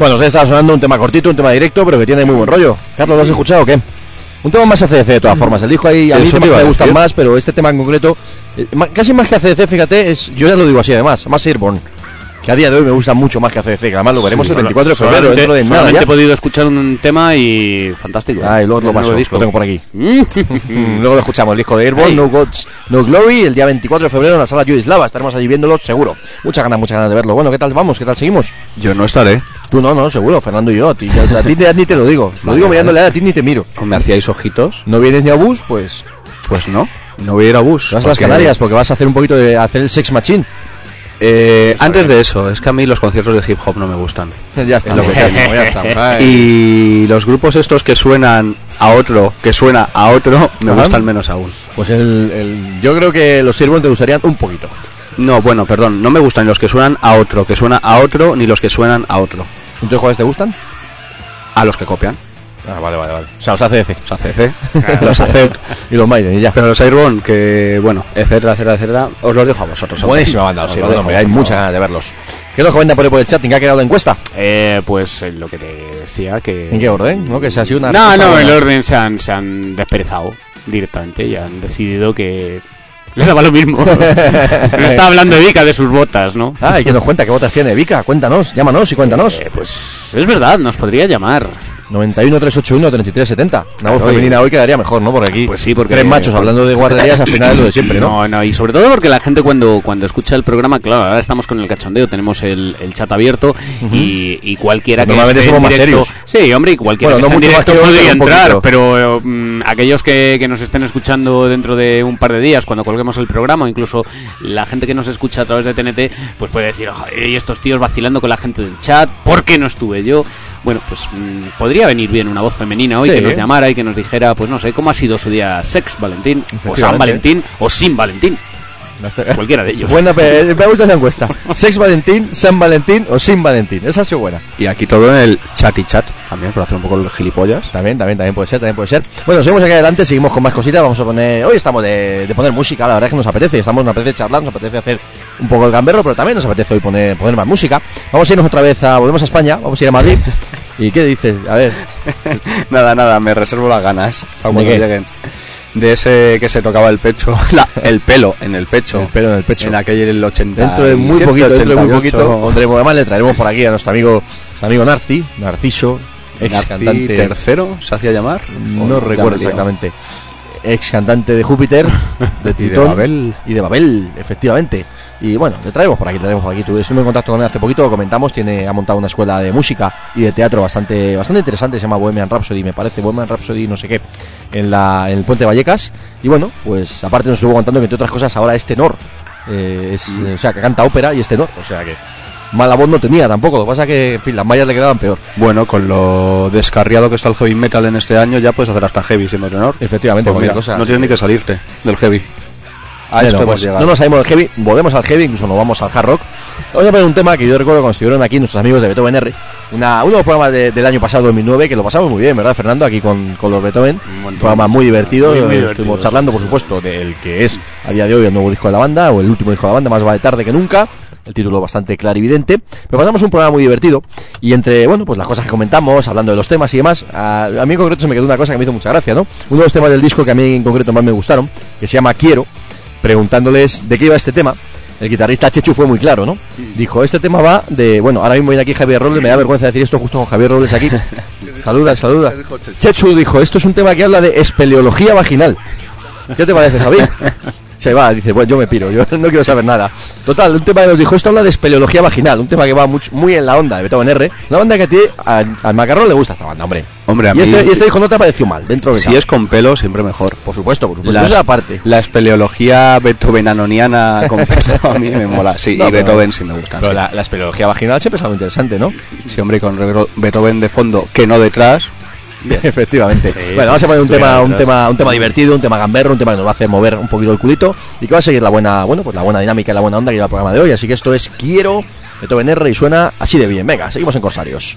Bueno, os está sonando un tema cortito, un tema directo, pero que tiene muy buen rollo. Carlos, ¿lo has escuchado o qué? Un tema más ACDC de todas formas. El disco ahí, a mí Eso temas te iba me a gustan decir. más, pero este tema en concreto, casi más que ACDC, fíjate, yo ya lo digo así además, más Airborne. Que a día de hoy me gusta mucho más que ACDC, que además lo veremos el 24 de febrero, dentro de nada Solamente ya. he podido escuchar un tema y fantástico. Ah, y luego lo El nuevo paso, disco. lo tengo por aquí. Luego lo escuchamos, el disco de Airborne, Ay. No Gods, No Glory, el día 24 de febrero en la sala Yugoslava. Estaremos allí viéndolo, seguro. Muchas ganas de verlo. Bueno, ¿qué tal vamos? ¿Qué tal seguimos? Yo no estaré. Tú no, seguro, Fernando y yo. A ti ni te lo digo. Lo digo mirándole a ti ni te miro. ¿Me hacíais ojitos? ¿No vienes ni a bus? Pues Pues no. No voy a ir a bus. vas a las porque- Canarias porque vas a hacer un poquito de hacer el Sex Machine. Antes de eso, es que a mí los conciertos de hip hop no me gustan. Ya está, Es lo que tengo, ya está. Y los grupos estos que suenan a otro, que suena a otro, me Ajá. gustan menos aún. Pues yo creo que los Airborne te gustarían un poquito. No, bueno, perdón, no me gustan ni los que suenan a otro, que suena a otro, ni los que suenan a otro. ¿Entonces cuáles te gustan? A los que copian. Ah, vale. O sea, los ACDC. Los ACC, los ACEP, Y los Maiden, y ya. pero los Airborne, que bueno, etcétera, os los dejo a vosotros. hombre. Buenísima banda, los Os lo Airborne, dejo hombre, a hay vosotros. muchas ganas de verlos. ¿Qué nos comentan por ahí por el chat? ¿En qué ha quedado la encuesta? Pues lo que te decía que... ¿En qué orden? ¿No? Que se ha sido una... No, el orden se han desperezado directamente y han decidido que les daba lo mismo. No está hablando Vika de sus botas, ¿no? Ah, ¿y qué nos cuenta? ¿Qué botas tiene? Vika, cuéntanos, llámanos y cuéntanos. Pues es verdad, nos podría llamar. 91 381 3370. Una voz femenina hoy quedaría mejor, ¿no? Porque aquí Pues sí, porque- tres machos hablando de guarderías al final es lo de siempre, ¿no? No, y sobre todo porque la gente cuando escucha el programa, claro, ahora estamos con el cachondeo, tenemos el chat abierto y cualquiera que Normalmente esté en somos más directo, serios. sí, hombre, y cualquiera Bueno, que no esté en mucho más directo que hoy, podría pero un entrar, poquito. pero aquellos que nos estén escuchando dentro de un par de días, cuando colguemos el programa, o incluso la gente que nos escucha a través de TNT, pues puede decir, "Joder, y estos tíos vacilando con la gente del chat, ¿por qué no estuve yo?". Bueno, pues podría venir bien una voz femenina hoy Sí. que nos llamara y que nos dijera, pues no sé, cómo ha sido su día Sex Valentín, o San Efectivamente. Valentín, o Sin Valentín, cualquiera de ellos. Buena, me gusta esa encuesta. Sex Valentín, San Valentín o Sin Valentín. Esa ha sido buena. Y aquí todo en el chat y chat, también, para hacer un poco el gilipollas. También puede ser, Bueno, seguimos aquí adelante, seguimos con más cositas. Vamos a poner. Hoy estamos de poner música, la verdad es que nos apetece. Nos apetece charlar, nos apetece hacer un poco el gamberro, pero también nos apetece hoy poner más música. Vamos a irnos otra vez volvemos a España, vamos a ir a Madrid. ¿Y qué dices? A ver, Nada, me reservo las ganas para cuando qué? lleguen. De ese que se tocaba el pecho, el pelo en el pecho. el pelo en el pecho. En aquel el 80. Dentro de muy poquito, pondremos, además le traeremos por aquí a nuestro amigo Narciso, ex cantante. ¿Tercero se hacía llamar? No recuerdo exactamente. Ex cantante de Júpiter, de Y de Tritón Babel. y de Babel, efectivamente. Y bueno, le traemos por aquí. Estuve en contacto con él hace poquito, lo comentamos. Ha montado una escuela de música y de teatro bastante interesante. Se llama Bohemian Rhapsody, me parece. Bohemian Rhapsody, no sé qué, en el Puente de Vallecas. Y bueno, pues aparte nos estuvo contando que entre otras cosas ahora es tenor. O sea, que canta ópera y es tenor. O sea que mala voz no tenía tampoco. Lo que pasa que, en fin, las mallas le quedaban peor. Bueno, con lo descarriado que está el heavy metal en este año, ya puedes hacer hasta heavy siendo tenor. Efectivamente, Pues cualquier mira, cosa. no tienes ni que salirte del heavy. A Bueno, esto hemos pues, llegado. no nos salimos del heavy, volvemos al heavy, incluso nos vamos al hard rock. Vamos a poner un tema que yo recuerdo cuando estuvieron aquí nuestros amigos de Beethoven R, uno de los programas del año pasado, 2009, que lo pasamos muy bien, ¿verdad, Fernando? Aquí con los Beethoven, un programa muy divertido. Muy divertido, Estuvimos sí. charlando, por supuesto, del que es a día de hoy el nuevo disco de la banda, o el último disco de la banda, Más vale tarde que nunca. El título bastante clarividente, pero pasamos un programa muy divertido. Y entre, bueno, pues las cosas que comentamos, hablando de los temas y demás, a mí en concreto se me quedó una cosa que me hizo mucha gracia, ¿no? Uno de los temas del disco que a mí en concreto más me gustaron, que se llama Quiero, preguntándoles de qué iba este tema. El guitarrista Chechu fue muy claro, ¿no? Dijo, este tema va de... Bueno, ahora mismo viene aquí Javier Robles, me da vergüenza decir esto justo con Javier Robles aquí. Saluda. Chechu dijo, esto es un tema que habla de espeleología vaginal. ¿Qué te parece, Javier? Se va, dice, bueno, yo me piro, yo no quiero saber nada. Total, un tema que nos dijo, esto habla de espeleología vaginal, un tema que va muy en la onda de Beethoven R, una banda que a ti, al Macarrón le gusta esta banda, hombre. Hombre, a y mí, este dijo, no te ha parecido mal, dentro de si es con pelo, siempre mejor. Por supuesto, eso Las- es aparte. La espeleología beethovenanoniana con pelo a mí me mola. Sí, No, y pero- Beethoven sí me gusta. Pero sí. la espeleología vaginal siempre es algo interesante, ¿no? Sí, hombre, y con Beethoven de fondo, que no detrás. Efectivamente. Sí, bueno, vamos a poner un estuviera tema divertido, un tema gamberro, un tema que nos va a hacer mover un poquito el culito y que va a seguir la buena dinámica y la buena onda que lleva el programa de hoy. Así que esto es Quiero, Beethoven R, y suena así de bien. Venga, seguimos en Corsarios.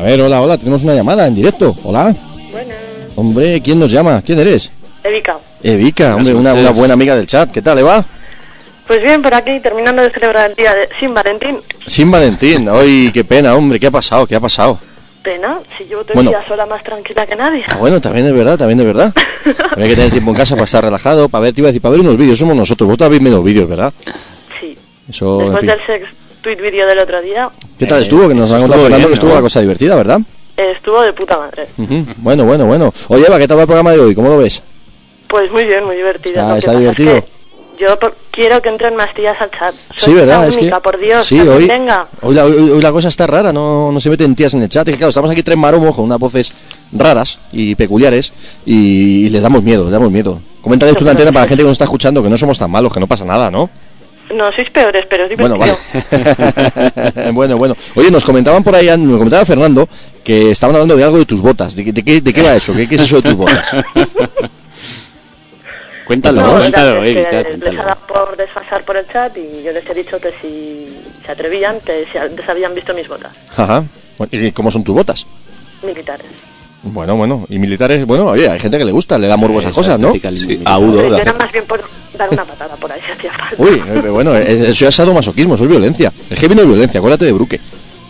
ver, hola, tenemos una llamada en directo. Hola. Buenas. Hombre, ¿quién nos llama? ¿Quién eres? Evika, hombre, una buena amiga del chat. ¿Qué tal, Eva? Pues bien, por aquí, terminando de celebrar el día de Sin Valentín. Sin Valentín. Ay, qué pena, hombre. ¿Qué ha pasado? Pena, si yo todo el día sola más tranquila que nadie. Bueno, también es verdad. Hay que tener tiempo en casa para estar relajado, para ver unos vídeos. Somos nosotros. Vos también menos vídeos, ¿verdad? Sí. Eso, después en fin. del sex tweet vídeo del otro día. ¿Qué tal estuvo? Que nos han contado Fernando que estuvo una cosa divertida, ¿verdad? Estuvo de puta madre. Bueno. Oye, Eva, ¿qué tal va el programa de hoy? ¿Cómo lo ves? Pues muy bien, muy divertido. ¿Está divertido? Yo quiero que entren más tías al chat. Sí, ¿verdad? Es única, por Dios, sí, hoy la cosa está rara, no se meten tías en el chat. Es que claro, estamos aquí tres maromos con unas voces raras y peculiares y les damos miedo. Coméntale tú una antena para la gente que nos está escuchando que no somos tan malos, que no pasa nada, ¿no? No, sois peores, pero es divertido. Bueno, vale. Oye, nos comentaban por ahí, me comentaba Fernando, que estaban hablando de algo de tus botas. ¿De qué va eso? ¿Qué es eso de tus botas? Cuéntalo, Les ha cuéntalo. dado por desfasar por el chat y yo les he dicho que si se atrevían, que si antes habían visto mis botas. Ajá. ¿Y cómo son tus botas? Militares. Bueno. Y militares, oye, hay gente que le gusta, le da morbo a esas cosas, ¿no? Sí, agudo. Yo era más bien por dar una patada por ahí, si hacía falta. Uy, eso es sadomasoquismo, eso es violencia. Es que vino de violencia, acuérdate de Bruque.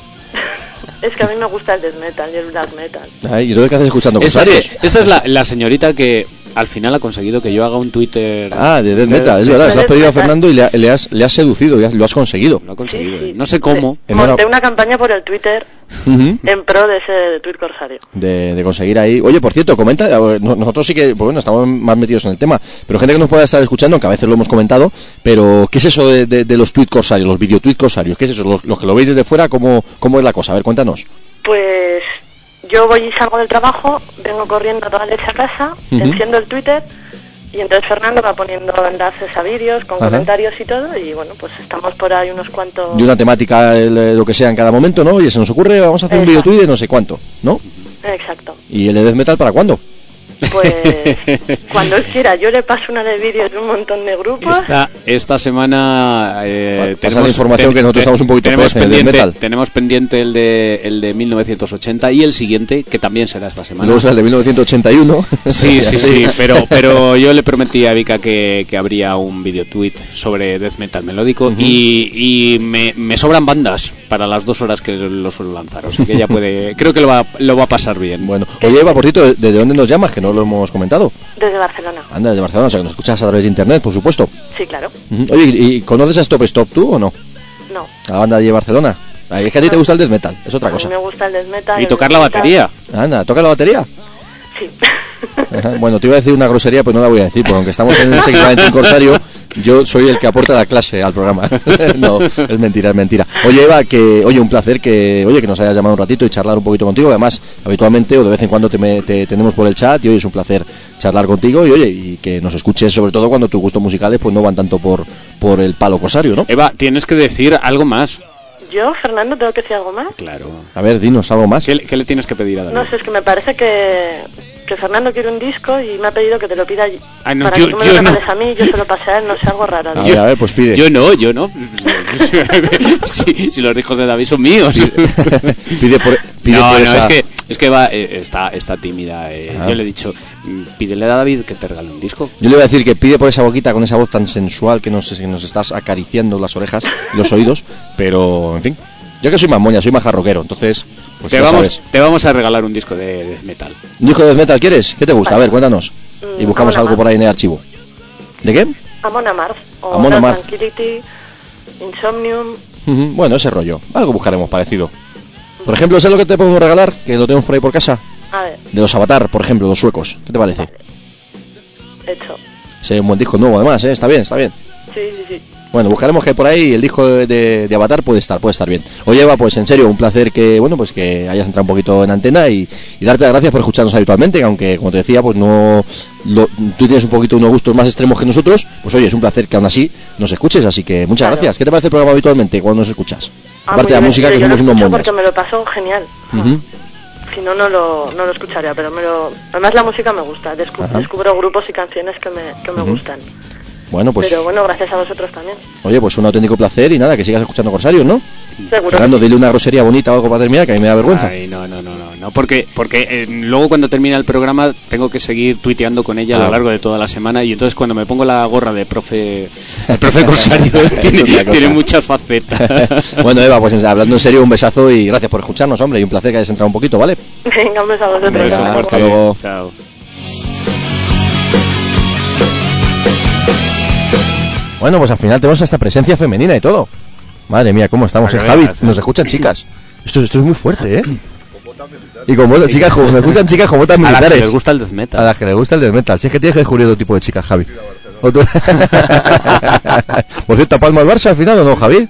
Es que a mí me gusta el death metal y el black metal. Ay, ¿y entonces qué haces escuchando Cosarios? Esta es la señorita que al final ha conseguido que yo haga un Twitter... de death metal, es verdad, se lo has pedido a Fernando y le has seducido, lo has conseguido. Lo ha conseguido, Sí. No sé cómo. Monté una campaña por el Twitter en pro de ese tweet corsario. De conseguir ahí. Oye, por cierto, comenta, nosotros sí que, estamos más metidos en el tema, pero gente que nos pueda estar escuchando, aunque a veces lo hemos comentado, pero ¿qué es eso de los tweet corsarios, los videotweet corsarios? ¿Qué es eso? Los que lo veis desde fuera, ¿cómo es la cosa? A ver, cuéntanos. Pues yo voy y salgo del trabajo, vengo corriendo a toda leche a casa, enciendo el Twitter y entonces Fernando va poniendo enlaces a vídeos con comentarios y todo y bueno, pues estamos por ahí unos cuantos... De una temática, lo que sea en cada momento, ¿no? Oye, se nos ocurre, vamos a hacer un videotweet de no sé cuánto, ¿no? Exacto. ¿Y el de death metal para cuándo? Pues cuando él quiera, yo le paso una de vídeos de un montón de grupos. Esta semana tenemos la información que nosotros estamos un poquito tenemos pendiente el de 1980 y el siguiente que también será esta semana. Luego será el de 1981. Sí, pero yo le prometí a Vika que habría un videotweet sobre death metal melódico y me sobran bandas para las 2 horas que lo suelo lanzar, o sea que ella puede, creo que lo va a pasar bien. Bueno, oye Eva, por cierto, ¿desde dónde nos llamas? Que no lo hemos comentado. Desde Barcelona. Anda, desde Barcelona, o sea que nos escuchas a través de internet, por supuesto. Sí, claro. Oye, ¿y conoces a Stop Stop tú o no? No. La banda de Barcelona. Es que a ti te gusta el death metal, es otra cosa. A mí me gusta el death metal. Y tocar la batería. Anda, ¿toca la batería? Sí. Ajá. Bueno, te iba a decir una grosería, pues no la voy a decir, porque aunque estamos en el segmento en Corsario, yo soy el que aporta la clase al programa. No, es mentira. Oye, Eva, un placer que nos hayas llamado un ratito y charlar un poquito contigo. Además, habitualmente o de vez en cuando te tenemos por el chat y hoy es un placer charlar contigo y que nos escuches, sobre todo cuando tus gustos musicales pues no van tanto por el palo corsario, ¿no? Eva, tienes que decir algo más. ¿Yo, Fernando, tengo que decir algo más? Claro. A ver, dinos algo más. ¿Qué le tienes que pedir a David? No sé, es que me parece que Fernando quiere un disco y me ha pedido que te lo pida no, para que tú me lo regales a mí, yo se lo pasé a él, no sé, algo raro. A ver, pues pide. Yo no. si los discos de David son míos. Pide por esa... es que Eva está tímida. Yo le he dicho, pídele a David que te regale un disco. Yo le voy a decir que pide por esa boquita con esa voz tan sensual que nos estás acariciando las orejas y los oídos, pero en fin. Yo que soy más moña, soy más jarroquero, entonces pues te vamos a regalar un disco de death metal. ¿Un disco de death metal quieres? ¿Qué te gusta? A ver, cuéntanos. Y buscamos algo por ahí en el archivo. ¿De qué? Amon Amarth. O Amon Amarth. Tranquility, Insomnium. Bueno, ese rollo. Algo buscaremos parecido. Por ejemplo, ¿sabes lo que te podemos regalar? Que lo tenemos por ahí por casa. A ver. De los Avatar, por ejemplo, los suecos. ¿Qué te parece? Vale. Hecho. Sí, un buen disco nuevo además, ¿eh? Está bien. Sí. Bueno, buscaremos que por ahí el disco de Avatar puede estar bien. Oye, Eva, pues en serio, un placer que que hayas entrado un poquito en antena y darte las gracias por escucharnos habitualmente, aunque como te decía, pues tú tienes un poquito unos gustos más extremos que nosotros, pues oye, es un placer que aún así nos escuches, así que muchas gracias. ¿Qué te parece el programa habitualmente cuando nos escuchas? Aparte de la música, que somos unos moños. Porque me lo paso genial. Si no, no lo escucharía, pero además la música me gusta, descubro grupos y canciones que me gustan. Bueno, pues... Pero bueno, gracias a vosotros también. Oye, pues un auténtico placer y nada, que sigas escuchando Corsarios, ¿no? Seguro. Fernando, dile una grosería bonita o algo para terminar, que a mí me da vergüenza. Ay, no, porque luego cuando termina el programa tengo que seguir tuiteando con ella a lo largo de toda la semana y entonces cuando me pongo la gorra de profe Corsario tiene muchas facetas. Bueno, Eva, pues hablando en serio, un besazo y gracias por escucharnos, hombre, y un placer que hayas entrado un poquito, ¿vale? Venga, un beso a vosotros. Venga, hasta luego. Chao. Bueno, pues al final tenemos esta presencia femenina y todo. Madre mía, cómo estamos, Javi. Nos escuchan chicas. Esto es muy fuerte, ¿eh? Y como chicas, nos escuchan chicas como botas militares. A las que les gusta el death metal. A las que les gusta el death metal. Si es que tienes que descubrir otro tipo de chicas, Javi. Por cierto, ¿ha palmado el Barça al final o no, Javi?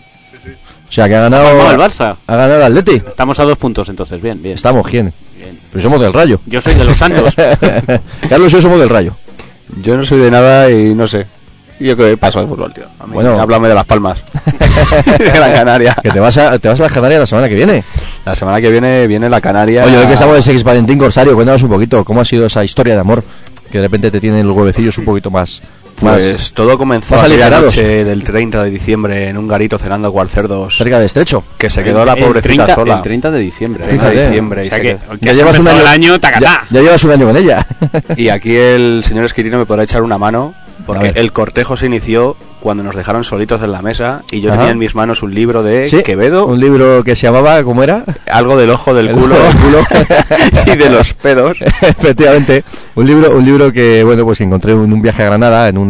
O sea, que ha ganado... ¿Ha palmado el Barça? Ha ganado el Atleti. Estamos a 2 puntos entonces, bien. Estamos, ¿quién? Bien. Pero somos del Rayo. Yo soy de los Santos. Carlos y yo somos del Rayo. Yo no soy de nada y no sé. Yo creo que paso de fútbol, tío. A mí, bueno, háblame de Las Palmas. De Gran Canaria. Que te vas a las Canarias la semana que viene. La semana que viene la Canaria. Oye, hoy que estamos de Sex Valentín, Corsario, cuéntanos un poquito cómo ha sido esa historia de amor que de repente te tienen los huevecillos un poquito más... Pues todo comenzó más aquella aligerados. noche del 30 de diciembre en un garito cenando cuarcerdos. Cerca de Estrecho. Que se quedó la pobrecita sola. El 30 de diciembre. 30 de Fíjate. diciembre. O y sea se que, quedó. Ya llevas un año, tacatá. ya llevas un año con ella. Y aquí el señor Esquirino me podrá echar una mano, A porque ver. el cortejo se inició cuando nos dejaron solitos en la mesa y yo Ajá. tenía en mis manos un libro de Sí, Quevedo, un libro que se llamaba, ¿cómo era? algo del ojo del El culo, ojo del culo. y de los pedos. Efectivamente, un libro que bueno, pues que encontré en un viaje a Granada, en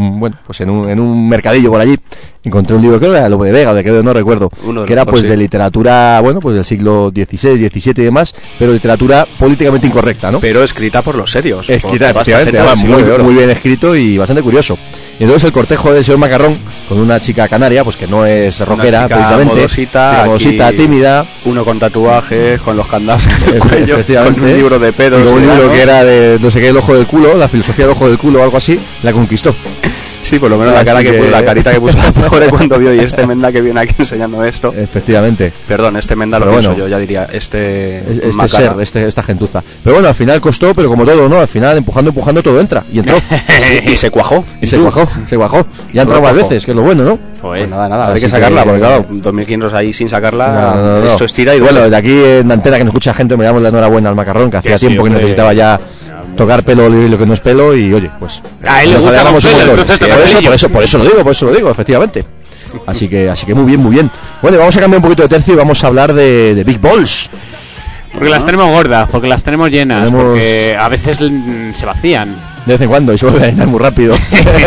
un mercadillo por allí. Encontré un libro, creo que era Lope de Vega o de Quevedo, no recuerdo, Uno de que era los pues dos, de sí. literatura, bueno, pues del siglo XVI, XVII y demás, pero literatura políticamente incorrecta, ¿no? Pero escrita por los serios. Escrita, por efectivamente, gente del además, siglo de oro. muy bien escrito y bastante curioso. Y entonces el cortejo del señor Macarrón con una chica canaria, pues que no es rockera, chica precisamente, modosita, chica modosita, aquí, tímida, Uno con tatuajes, con los candados en el cuello, efectivamente, con un libro de pedos. y luego un y libro algo. que era de no sé qué, el ojo del culo, la filosofía del ojo del culo o algo así, la conquistó. Sí, por lo menos Así la que- la carita que puso la pobre cuando vio y este menda que viene aquí enseñando esto. Efectivamente. Perdón, este menda lo Pero pienso bueno. yo, ya diría, este Esta gentuza. Pero bueno, al final costó, pero como todo, ¿no? Al final, empujando, todo entra. Y entró. y se cuajó. Y se cuajó. Y ha entrado más cuajó. veces, que es lo bueno, ¿no? Pues nada, Así hay que sacarla, que- porque claro, 2.500 ahí sin sacarla, No. esto estira y duele. Bueno, de aquí en Antena que nos escucha gente, me damos la enhorabuena al Macarrón, que hacía sí, tiempo que hombre. necesitaba ya tocar pelo lo que no es pelo y oye, pues A él le nos gusta alegramos con un pelo, montón. entonces Sí, toca pelillo. por eso lo digo, efectivamente. Así que muy bien. Bueno, vamos a cambiar un poquito de tercio y vamos a hablar de Big Balls. Porque las tenemos gordas, porque las tenemos llenas, Tenemos- porque a veces se vacían. De vez en cuando y se vuelve a llenar muy rápido.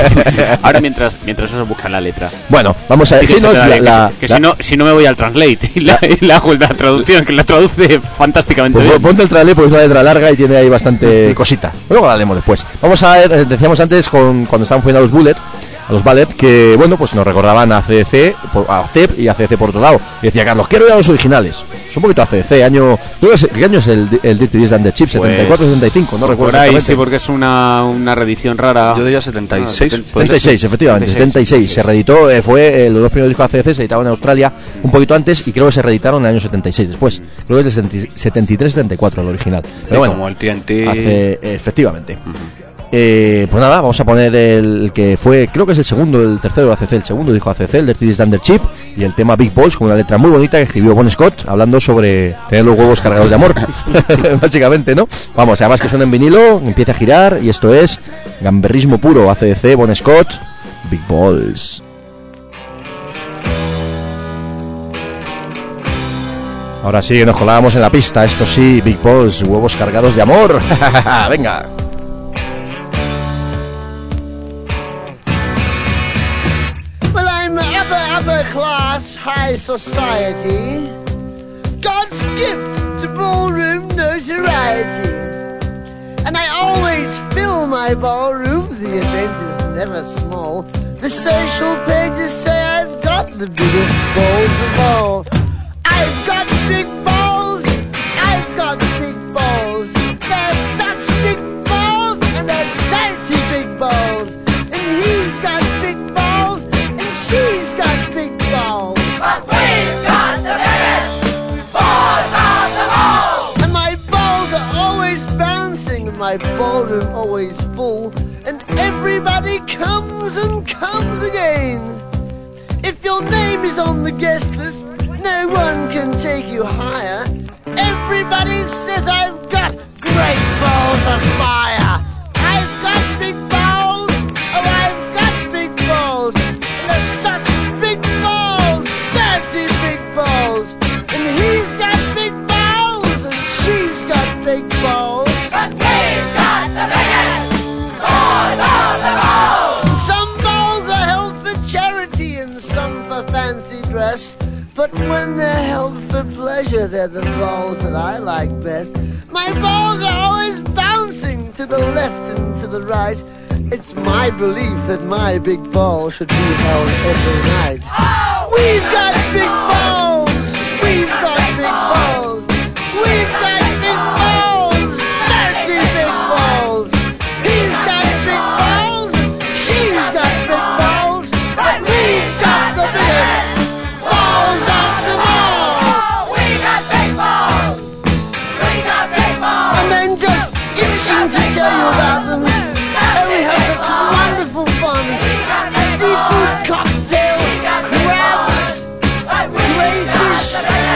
Ahora mientras eso busca la letra. Bueno, vamos a ver. Y que Sí, se no, te da- la- que la- si no me voy al Translate y le hago la traducción, que la traduce fantásticamente Pues bien. ponte el trailer porque es una letra larga y tiene ahí bastante cosita. Luego la haremos después. Vamos a ver, decíamos antes cuando estábamos poniendo a los ballet, que bueno, pues nos recordaban a CDC, a CEP y a CDC por otro lado. Y decía Carlos, quiero ir a los originales. Es un poquito a CDC, año... ¿Qué año es el Dirty Disc and the Chip? 74, 75, no recuerdo Por ahí exactamente. sí, porque es una reedición rara. Yo diría 76. Ah, puede ser. 76, efectivamente, 76. Se reeditó, los dos primeros discos de CDC se editaban en Australia un poquito antes y creo que se reeditaron en el año 76 después. Creo que es de 73-74 el original. Sí, Pero bueno, como el TNT. efectivamente. Pues nada, vamos a poner el que fue, creo que es el segundo, el tercero de ACC, el segundo dijo ACC, el Dirty Disc Under Chip, y el tema Big Balls con una letra muy bonita que escribió Bon Scott, hablando sobre tener los huevos cargados de amor, básicamente, ¿no? Vamos, además que suena en vinilo, empieza a girar, y esto es gamberrismo puro, ACDC, Bon Scott, Big Balls. Ahora sí, nos colábamos en la pista, esto sí, Big Balls, huevos cargados de amor, venga. Well, I'm upper class, high society. God's gift to ballroom notoriety. And I always fill my ballroom, the event is never small. The social pages say I've got the biggest balls of all. I've got big balls, I've got big balls. They're such big balls, and they're dirty big balls. And he's got big balls, and she's got big balls. But we've got the biggest balls of them all. And my balls are always bouncing, and my ballroom always full. And everybody comes and comes again. If your name is on the guest list, no one can take you higher. Everybody says I've got great balls of fire. I've got big balls, oh I've got big balls. And there's such big balls, dirty big balls. And he's got big balls, and she's got big balls. But we've got the biggest balls of them all. Some balls are held for charity and some for fancy dress. But when they're held for pleasure, they're the balls that I like best. My balls are always bouncing to the left and to the right. It's my belief that my big ball should be held every night. Oh, we've got big balls! We've got big balls! We've got big balls! Dirty big balls! He's got big balls! She's got big balls! But we've got the biggest balls of them all! We got big balls! We got big balls! And I'm just itching to tell you about them. Oh, we have such wonderful fun. Seafood cocktail, crabs, crayfish.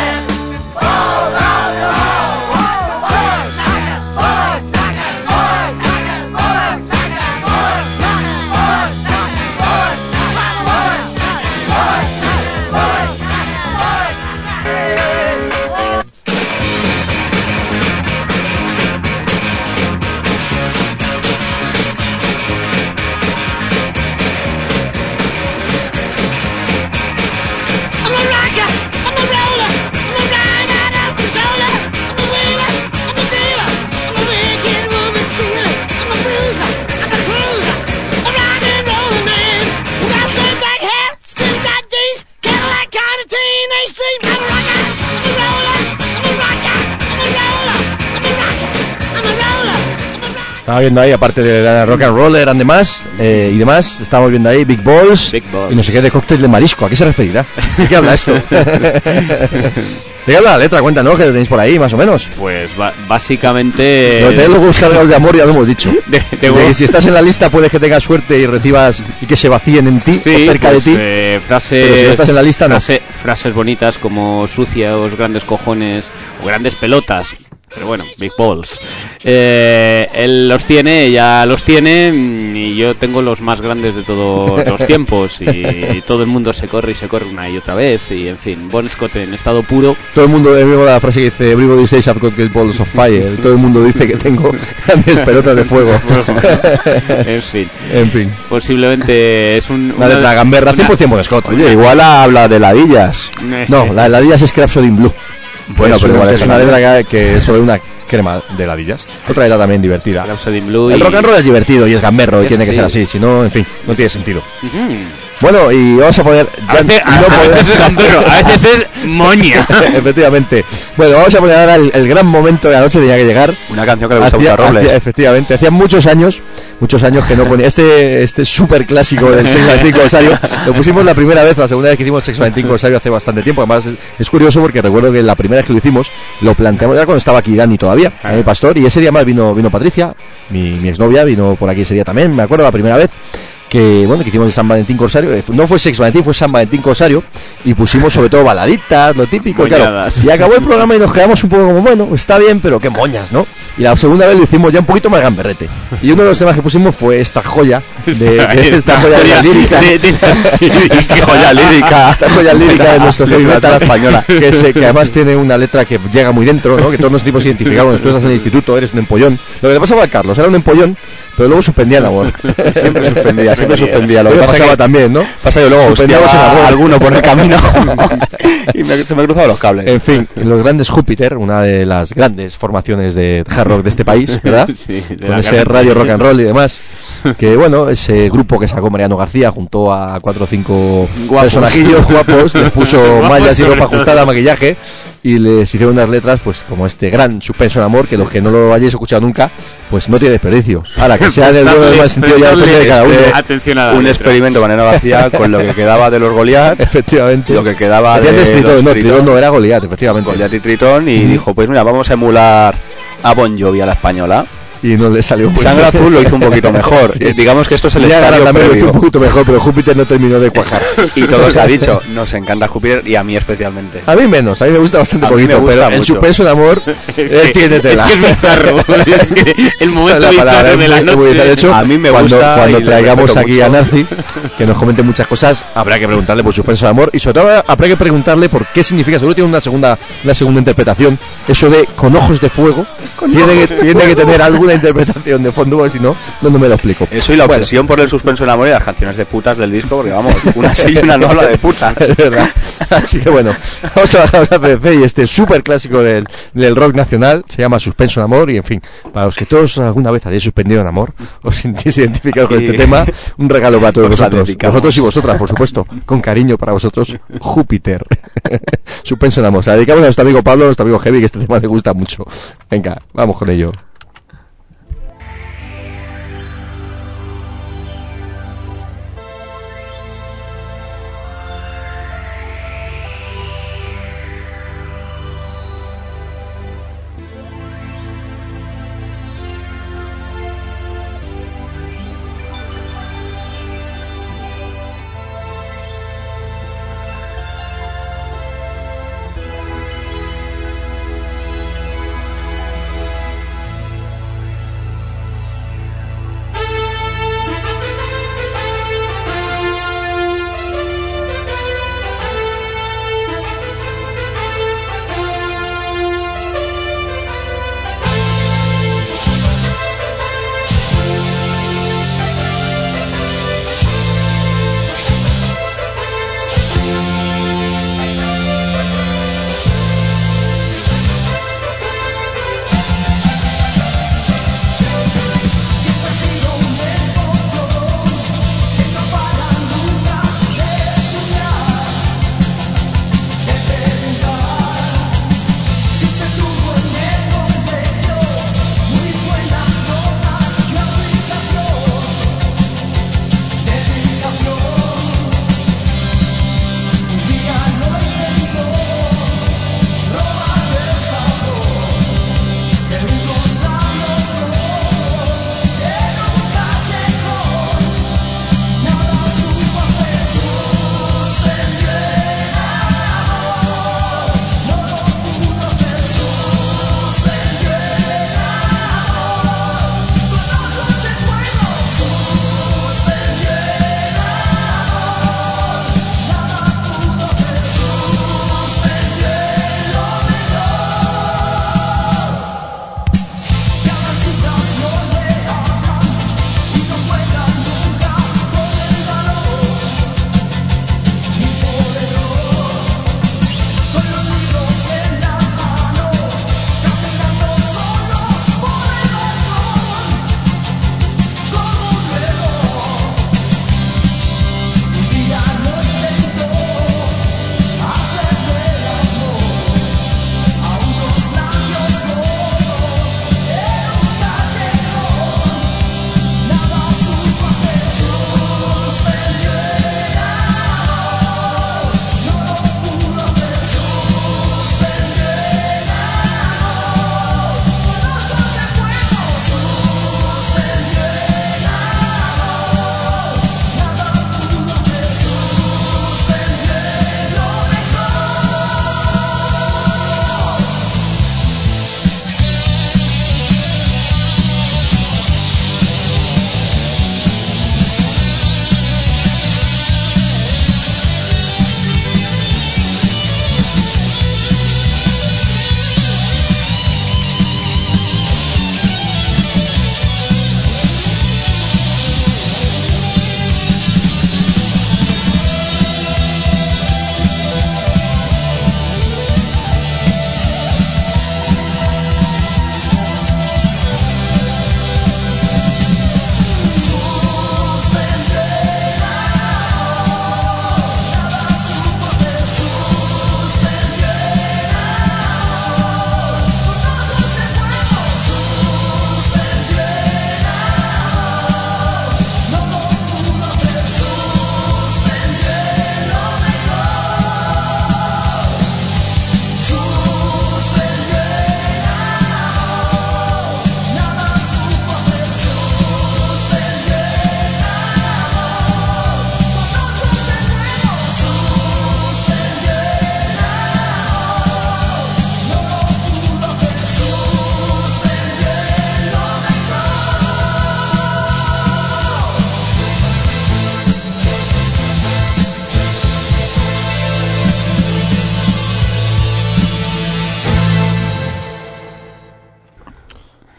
Estaba viendo ahí, aparte de la Rock and Roller and demás, y demás, estamos viendo ahí Big Balls, y no sé qué de cóctel de marisco. ¿A qué se referirá? ¿De qué habla esto? ¿De qué habla la letra? Cuéntanos, que lo tenéis por ahí, más o menos. Pues básicamente... Lo de tener los cargados de amor ya lo hemos dicho. De que si estás en la lista puedes que tengas suerte y recibas y que se vacíen en ti, sí, o cerca pues, de ti. Frases, pero si no estás en la lista, no. Frases bonitas como sucios, grandes cojones o grandes pelotas. Pero bueno, Big Balls. Él los tiene, ella los tiene, y yo tengo los más grandes de todos los tiempos. Y todo el mundo se corre y se corre una y otra vez. Y en fin, Bon Scott en estado puro. Todo el mundo, la frase que dice Everybody says I've got great balls of fire. Todo el mundo dice que tengo grandes pelotas de fuego. En fin. Posiblemente es una letra gamberra, 100% Bon Scott. Oye, igual habla de ladillas. No, la de ladillas es Rhapsody in Blue. Bueno, pero igual es una letra que es sobre una crema de ladillas. Otra letra también divertida. El rock and roll es divertido y es gamberro y tiene que ser así, si no, en fin, no tiene sentido. Bueno, y vamos a poner... A veces es gamberro, a veces es moña. Efectivamente. Bueno, vamos a poner ahora el gran momento de la noche, tenía que llegar. Una canción que le gusta mucho a Robles. Efectivamente, hacía muchos años que no ponía este súper clásico del Sexo 25 aniversario. Lo pusimos la primera vez, la segunda vez que hicimos Sexo 25 aniversario hace bastante tiempo. Además es curioso porque recuerdo que la primera vez que lo hicimos lo planteamos ya cuando estaba aquí Dani todavía, el pastor, y ese día más vino Patricia, mi exnovia, vino por aquí ese día también, me acuerdo la primera vez. Que bueno, que hicimos el San Valentín Corsario, no fue Sex Valentín, fue San Valentín Corsario, y pusimos sobre todo baladitas, lo típico, claro. Y acabó el programa y nos quedamos un poco como, bueno, está bien, pero qué moñas, ¿no? Y la segunda vez lo hicimos ya un poquito más gamberrete. Y uno de los temas que pusimos fue esta joya esta joya lírica. Esta joya lírica de nuestro heavy metal española, que además tiene una letra que llega muy dentro, ¿no? Que todos nos tipos identificados, después estás en el instituto, eres un empollón. Lo que le pasaba a Carlos, era un empollón, pero luego suspendía el amor. Siempre suspendía. Lo que pasaba también, ¿no? Pasa que luego hostiaba alguno por el camino y se me cruzaban los cables. En fin, los grandes Júpiter, una de las grandes formaciones de hard rock de este país, ¿verdad? Sí, con ese radio rock and roll y demás. Que bueno, ese grupo que sacó Mariano García junto a 4 o 5 personajillos guapos, les puso mallas y ropa ajustada, maquillaje, y les hicieron unas letras pues como este gran suspenso de amor, que los que no lo hayáis escuchado nunca pues no tiene desperdicio. Ahora que sea del duelo del mal sentido ya depende de cada uno. Atención a un experimento Mariano García con lo que quedaba de los Goliat, efectivamente, lo que quedaba de Tritón no era Goliat, efectivamente. Goliat y Tritón, y dijo, pues mira, vamos a emular a Bon Jovi a la española. y no le salió muy Sangre bien. Azul lo hizo un poquito mejor. Sí. Digamos que esto es el Niágara estadio también lo hizo un previo. poquito mejor, pero Júpiter no terminó de cuajar. Y todo se ha dicho, nos encanta Júpiter y a mí especialmente. A mí menos, a mí me gusta bastante A mí poquito, me gusta pero el mucho. suspenso de amor tiene tela. Es que es bizarro. Es que el momento La palabra bizarro de es la muy bonita. De noche. hecho, A mí me cuando, gusta cuando y le traigamos respeto aquí a mucho. Nancy, que nos comente muchas cosas, habrá que preguntarle por suspenso de amor y sobre todo habrá que preguntarle por qué significa, seguro tiene una segunda interpretación, eso de con ojos de fuego, tiene que tener alguna interpretación de fondo, porque si no me lo explico. Eso y la Bueno, obsesión por el suspenso del amor y las canciones de putas del disco, porque vamos, una sí y una no habla de putas. es verdad. Así que bueno, vamos a bajar a PC y este súper clásico del rock nacional se llama Suspenso en Amor y en fin, para los que todos alguna vez hayáis suspendido en amor, os sentís identificados con este tema, un regalo para todos Os la vosotros, dedicamos. vosotros y vosotras, por supuesto, con cariño para vosotros, Júpiter. Suspenso en Amor, se la dedicamos a nuestro amigo Pablo, a nuestro amigo Heavy, que este tema le gusta mucho. Venga, vamos con ello.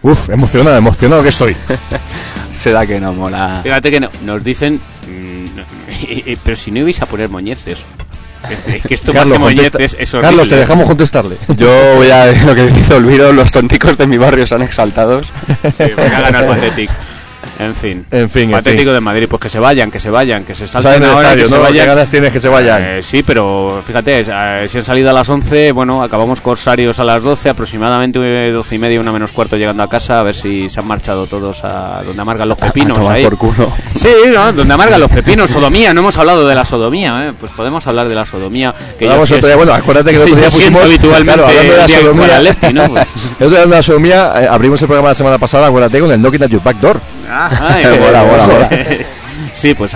Uf, emocionado que estoy. Será que no mola. Fíjate que nos dicen, pero si no ibais a poner moñeces. Es que esto Carlos, más que moñeces es horrible. Carlos, te dejamos contestarle. Yo voy a lo que dice Olvido, los tonticos de mi barrio son exaltados. Sí, porque ha ganado el Pathetic. En fin. Patético de Madrid, pues que se vayan, que se salten ahora, que se vayan. ¿Qué ganas tienes que se vayan? Sí, pero fíjate, si han salido a las 11, bueno, acabamos Corsarios a las 12, aproximadamente 12 y media, 1 menos cuarto llegando a casa, a ver si se han marchado todos a donde amargan los pepinos. Ahí. Por culo. Sí, ¿no? Donde amargan los pepinos, sodomía, no hemos hablado de la sodomía, ¿eh? Pues podemos hablar de la sodomía. Que vamos otro día, bueno, acuérdate que el otro día pusimos habitualmente, claro, hablando de la sodomía, Lefty, ¿no? Pues. El otro día hablando de la sodomía, abrimos el programa la semana pasada, acuérdate, con el Knocking at Your Back Door. Mola. Sí, pues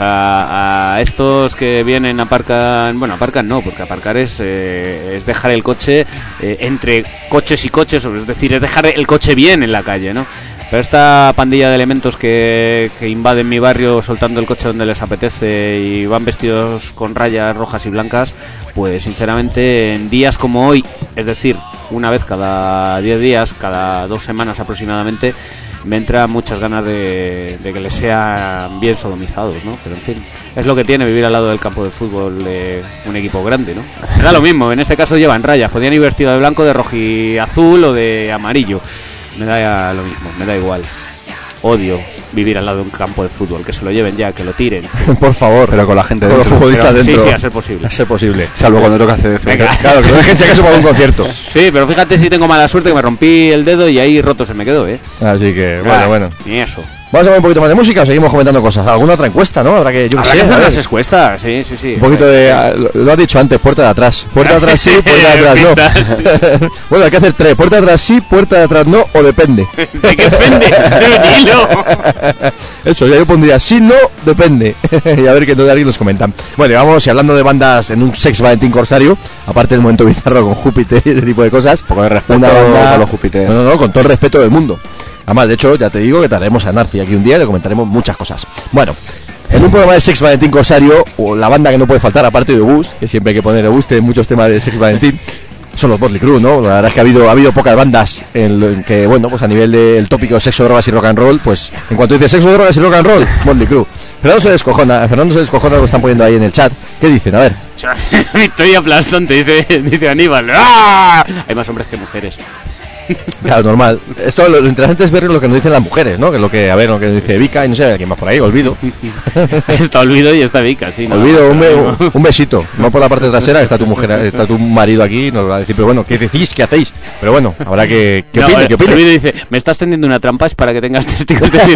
a estos que vienen aparcan no, porque aparcar es dejar el coche entre coches y coches, es decir, es dejar el coche bien en la calle, ¿no? Pero esta pandilla de elementos que invaden mi barrio soltando el coche donde les apetece y van vestidos con rayas rojas y blancas, pues sinceramente en días como hoy, es decir, una vez cada 10 días, cada 2 semanas aproximadamente, me entra muchas ganas de que les sean bien sodomizados, ¿no? Pero en fin, es lo que tiene vivir al lado del campo de fútbol de un equipo grande, ¿no? Me da lo mismo, en este caso llevan rayas, podían ir vestido de blanco, de rojiazul o de amarillo. Me da lo mismo, me da igual. Odio vivir al lado de un campo de fútbol, que se lo lleven ya, que lo tiren. Por favor, pero con la gente dentro. Con los futbolistas dentro. Sí, a ser posible. A ser posible. Salvo cuando toca CDC. Claro, que lo dejen si acaso para un concierto. Sí, pero fíjate si tengo mala suerte que me rompí el dedo y ahí roto se me quedó, ¿eh? Así que, bueno. Ni eso. Vamos a ver un poquito más de música o seguimos comentando cosas. ¿Alguna otra encuesta, no? Habrá que hacer las encuestas, sí. Un poquito de... Lo has dicho antes, puerta de atrás. Puerta de atrás sí, puerta de atrás no. Bueno, hay que hacer 3. Puerta de atrás sí, puerta de atrás no, o depende. ¿De qué depende? ¡De hilo! Eso, ya yo pondría sí, no, depende. Y a ver qué todo alguien nos comentan. Bueno, y vamos, y hablando de bandas en un Sex Valentín Corsario, aparte del momento bizarro con Júpiter y ese tipo de cosas, un poco de respeto una banda, a los Júpiter. No, con todo el respeto del mundo. Además, de hecho, ya te digo que traeremos a Narci aquí un día y le comentaremos muchas cosas. Bueno, en un programa de Sex Valentín Corsario, o la banda que no puede faltar, aparte de Obús, que siempre hay que poner Obús, tiene muchos temas de Sex Valentín, son los Motley Crue, ¿no? La verdad es que ha habido pocas bandas en que, bueno, pues a nivel del tópico sexo, drogas y rock and roll, pues en cuanto dice sexo, drogas y rock and roll, Motley Crue. Fernando se descojona lo que están poniendo ahí en el chat. ¿Qué dicen? A ver. Victoria aplastante, dice Aníbal. ¡Ah! Hay más hombres que mujeres. Claro, normal. Esto lo interesante es ver lo que nos dicen las mujeres, ¿no? Que es lo que, a ver, lo que dice Vika y no sé quién más por ahí, Olvido. Está Olvido y está Vika, sí. Olvido, un besito. No por la parte trasera, que está tu mujer, está tu marido aquí, nos va a decir, pero bueno, ¿qué decís? ¿Qué hacéis? Pero bueno, habrá que opine, ¿qué opine? Olvido dice, me estás tendiendo una trampa, es para que tengas testigos de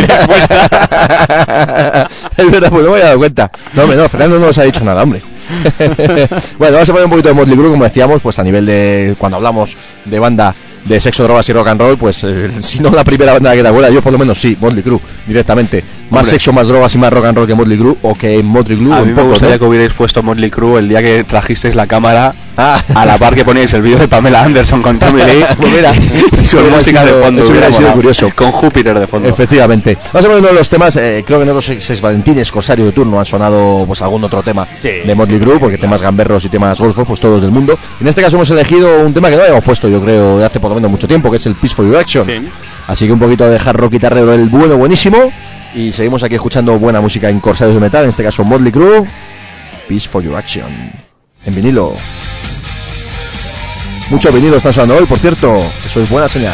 respuesta. Es verdad, pues no me había dado cuenta. No, Fernando no nos ha dicho nada, hombre. Bueno, vamos a poner un poquito de Motley Crue, como decíamos, pues a nivel de cuando hablamos de banda de sexo, drogas y rock and roll, pues si no la primera banda que te acuerdas, yo por lo menos sí, Motley Crue, directamente. Más sexo, más drogas y más rock and roll que Motley Crue, o que Motley Crue. A mí me gustaría que hubierais puesto Motley Crue el día que trajisteis la cámara a la par que poníais el vídeo de Pamela Anderson con Tommy Lee. Pues mira, y su música de fondo. Eso hubiera sido curioso. Con Júpiter de fondo. Efectivamente. Vamos a ver uno de los temas, creo que en otros Sex Valentines, Corsario de turno, han sonado pues algún otro tema de Motley Crue, porque temas gamberros y temas golfos, pues todos del mundo. En este caso hemos elegido un tema que no habíamos puesto, yo creo, de hace por lo menos mucho tiempo, que es el Peaceful Your Action. Sí. Así que un poquito de hard rock guitarrero, el buenísimo. Y seguimos aquí escuchando buena música en Corsarios de Metal, en este caso Motley Crue, Peaceful Your Action, en vinilo. Mucho vinilo están sonando hoy, por cierto, eso es buena señal.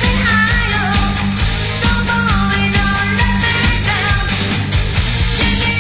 Give me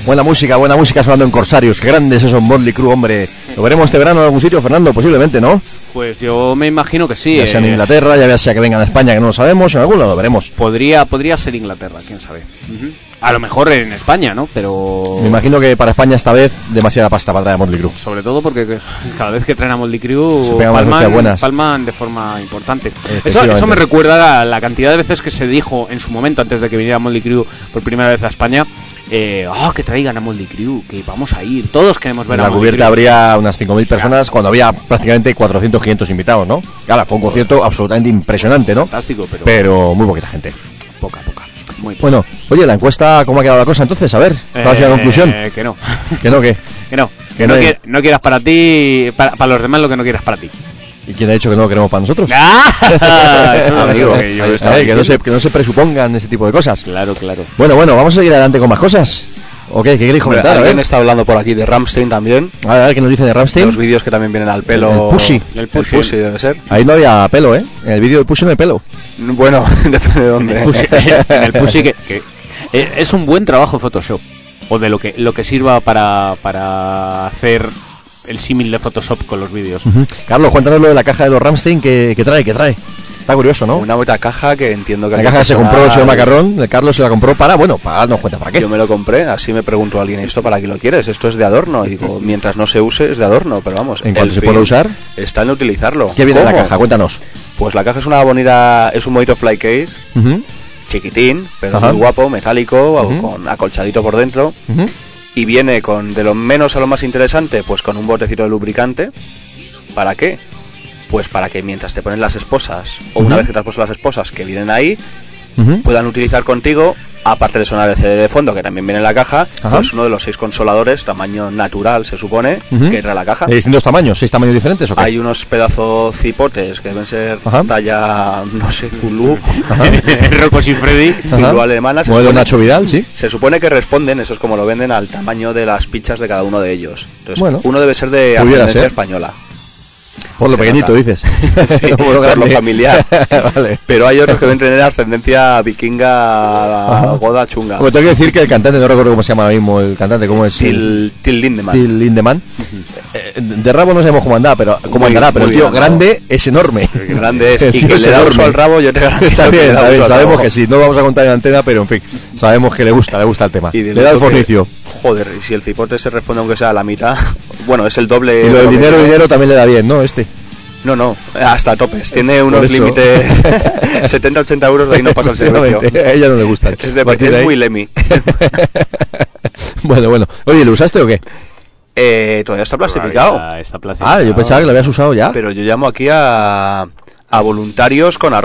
Buena música sonando en Corsarios. Qué grandes esos Motley Crue, hombre. ¿Lo veremos este verano en algún sitio, Fernando? Posiblemente, ¿no? Pues yo me imagino que sí. Ya sea en Inglaterra, ya sea que vengan a España, que no lo sabemos, en algún lado lo veremos. Podría ser Inglaterra, quién sabe. A lo mejor en España, ¿no? Pero... Me imagino que para España esta vez demasiada pasta para traer a Motley Crue. Sobre todo porque cada vez que traen a Motley Crue se pegan unas hostias buenas. Palman de forma importante. Eso me recuerda a la cantidad de veces que se dijo en su momento, antes de que viniera Motley Crue por primera vez a España, que traigan a Motley Crue, que vamos a ir, todos queremos ver a Motley Crue. En la cubierta habría unas 5.000 personas cuando había prácticamente 400, 500 invitados, ¿no? Claro, fue un concierto absolutamente impresionante, ¿no? Fantástico, pero muy poquita gente. Poca. Muy poca. Bueno, oye, la encuesta, ¿cómo ha quedado la cosa entonces? A ver, ¿cuál ha sido la conclusión? Que no. ¿Que no qué? Que no quieras para ti, para los demás lo que no quieras para ti. ¿Y quién ha dicho que no lo queremos para nosotros? Amigo, que no se presupongan ese tipo de cosas. Claro. Bueno, vamos a seguir adelante con más cosas. ¿O qué? ¿Qué queréis comentar? Alguien está hablando por aquí de Rammstein también. A ver, ¿qué nos dice de Rammstein? Los vídeos que también vienen al pelo. El Pussy debe ser. Ahí no había pelo, ¿eh? En el vídeo del Pussy no hay pelo. Bueno, depende de dónde. En el Pussy que es un buen trabajo de Photoshop. O de lo que sirva para hacer el símil de Photoshop con los vídeos. Carlos, cuéntanos lo de la caja de los Rammstein que trae. Está curioso, ¿no? Una buena caja que entiendo que... La caja se compró el señor Macarrón, el Carlos se la compró para darnos cuenta para qué. Yo me lo compré, así me preguntó alguien, ¿esto para qué lo quieres? Esto es de adorno. Y digo, mientras no se use es de adorno, pero vamos. ¿En cuanto se puede usar? Está en utilizarlo. ¿Qué viene en la caja? Cuéntanos. Pues la caja es un bonito fly case, chiquitín, pero muy guapo, metálico, con acolchadito por dentro. Y viene con, de lo menos a lo más interesante, pues con un botecito de lubricante. ¿Para qué? Pues para que mientras te ponen las esposas, o una vez que te has puesto las esposas que vienen ahí, puedan utilizar contigo, aparte de sonar el CD de fondo, que también viene en la caja, pues uno de los 6 consoladores, tamaño natural, se supone, que entra en la caja. ¿De distintos tamaños? ¿6 tamaños diferentes o qué? Hay unos pedazos cipotes que deben ser talla, no sé, Zulu, Rocos y Freddy, Zulu alemana. Modelo Nacho Vidal, sí. Se supone que responden, eso es como lo venden, al tamaño de las pichas de cada uno de ellos. Entonces, uno debe ser de ascendencia española. Por lo pequeñito, dices. Sí, por lo familiar. Vale. Pero hay otros que deben tener ascendencia vikinga, goda, chunga. Bueno, tengo que decir que el cantante, no recuerdo cómo se llama ahora mismo el cantante, ¿cómo es? Till Lindemann. Till Lindemann. De rabo no sabemos cómo andará, pero el tío grande es enorme. Grande es. Y que le da uso al rabo, yo te garantizo. Está bien, sabemos que sí. No vamos a contar en antena, pero en fin, sabemos que le gusta el tema. Le da el fornicio. Joder, y si el cipote se responde aunque sea a la mitad, bueno, es el doble. Y lo del dinero también le da bien, ¿no? No, hasta topes. Tiene unos límites 70-80 euros, de ahí no pasa el servicio. A ella no le gusta. Es muy Lemmy. Bueno. Oye, ¿lo usaste o qué? Todavía está plastificado. Está plastificado. Ah, yo pensaba que lo habías usado ya. Pero yo llamo aquí a voluntarios con @.